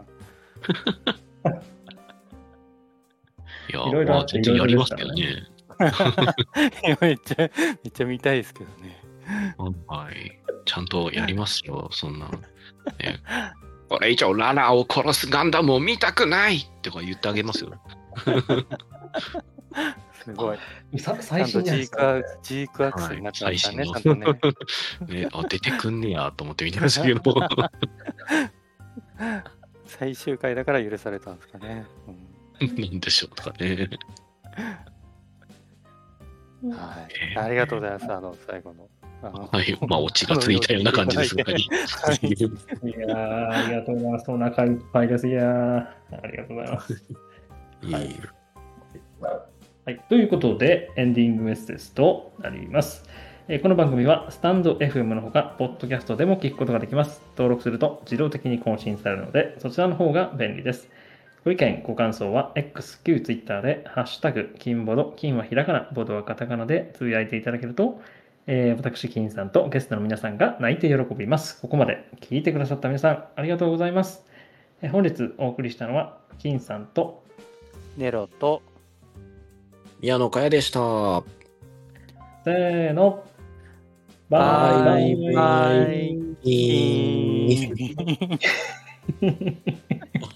いや、いまあ、全然やりますけどね。 めっちゃ、めっちゃ見たいですけどね。 はい。ちゃんとやりますよ、そんな。ね、これ以上ララを殺すガンダムを見たくないとか言ってあげますよ。 すごい。 最新ジークア、ジークアクスになってましたね、ちゃんとね。 ね、あ、出てくんねやと思って見てましたけど。 最終回だから許されたんですかね。 うん、なんでしょうかね。 はい。ありがとうございます。あの、最後の。 はい。まあ、オチがついたような感じですが。いやー、ありがとうございます。お腹いっぱいです。いやー、ありがとうございます。 はい。 はい、ということで、エンディングメッセージとなります。えー、この番組はスタンド エフエム のほか、ポッドキャストでも聞くことができます。登録すると自動的に更新されるので、そちらの方が便利です。ご意見、ご感想は X、旧 Twitter で、ハッシュタグ、金ボド、金はひらがな、ボドはカタカナでつぶやいていただけると、えー、私、金さんとゲストの皆さんが泣いて喜びます。ここまで聞いてくださった皆さん、ありがとうございます。えー、本日お送りしたのは、金さんと、 ネロと、 宮野佳代でした。 せーの。 バイバイ。 バイバイ。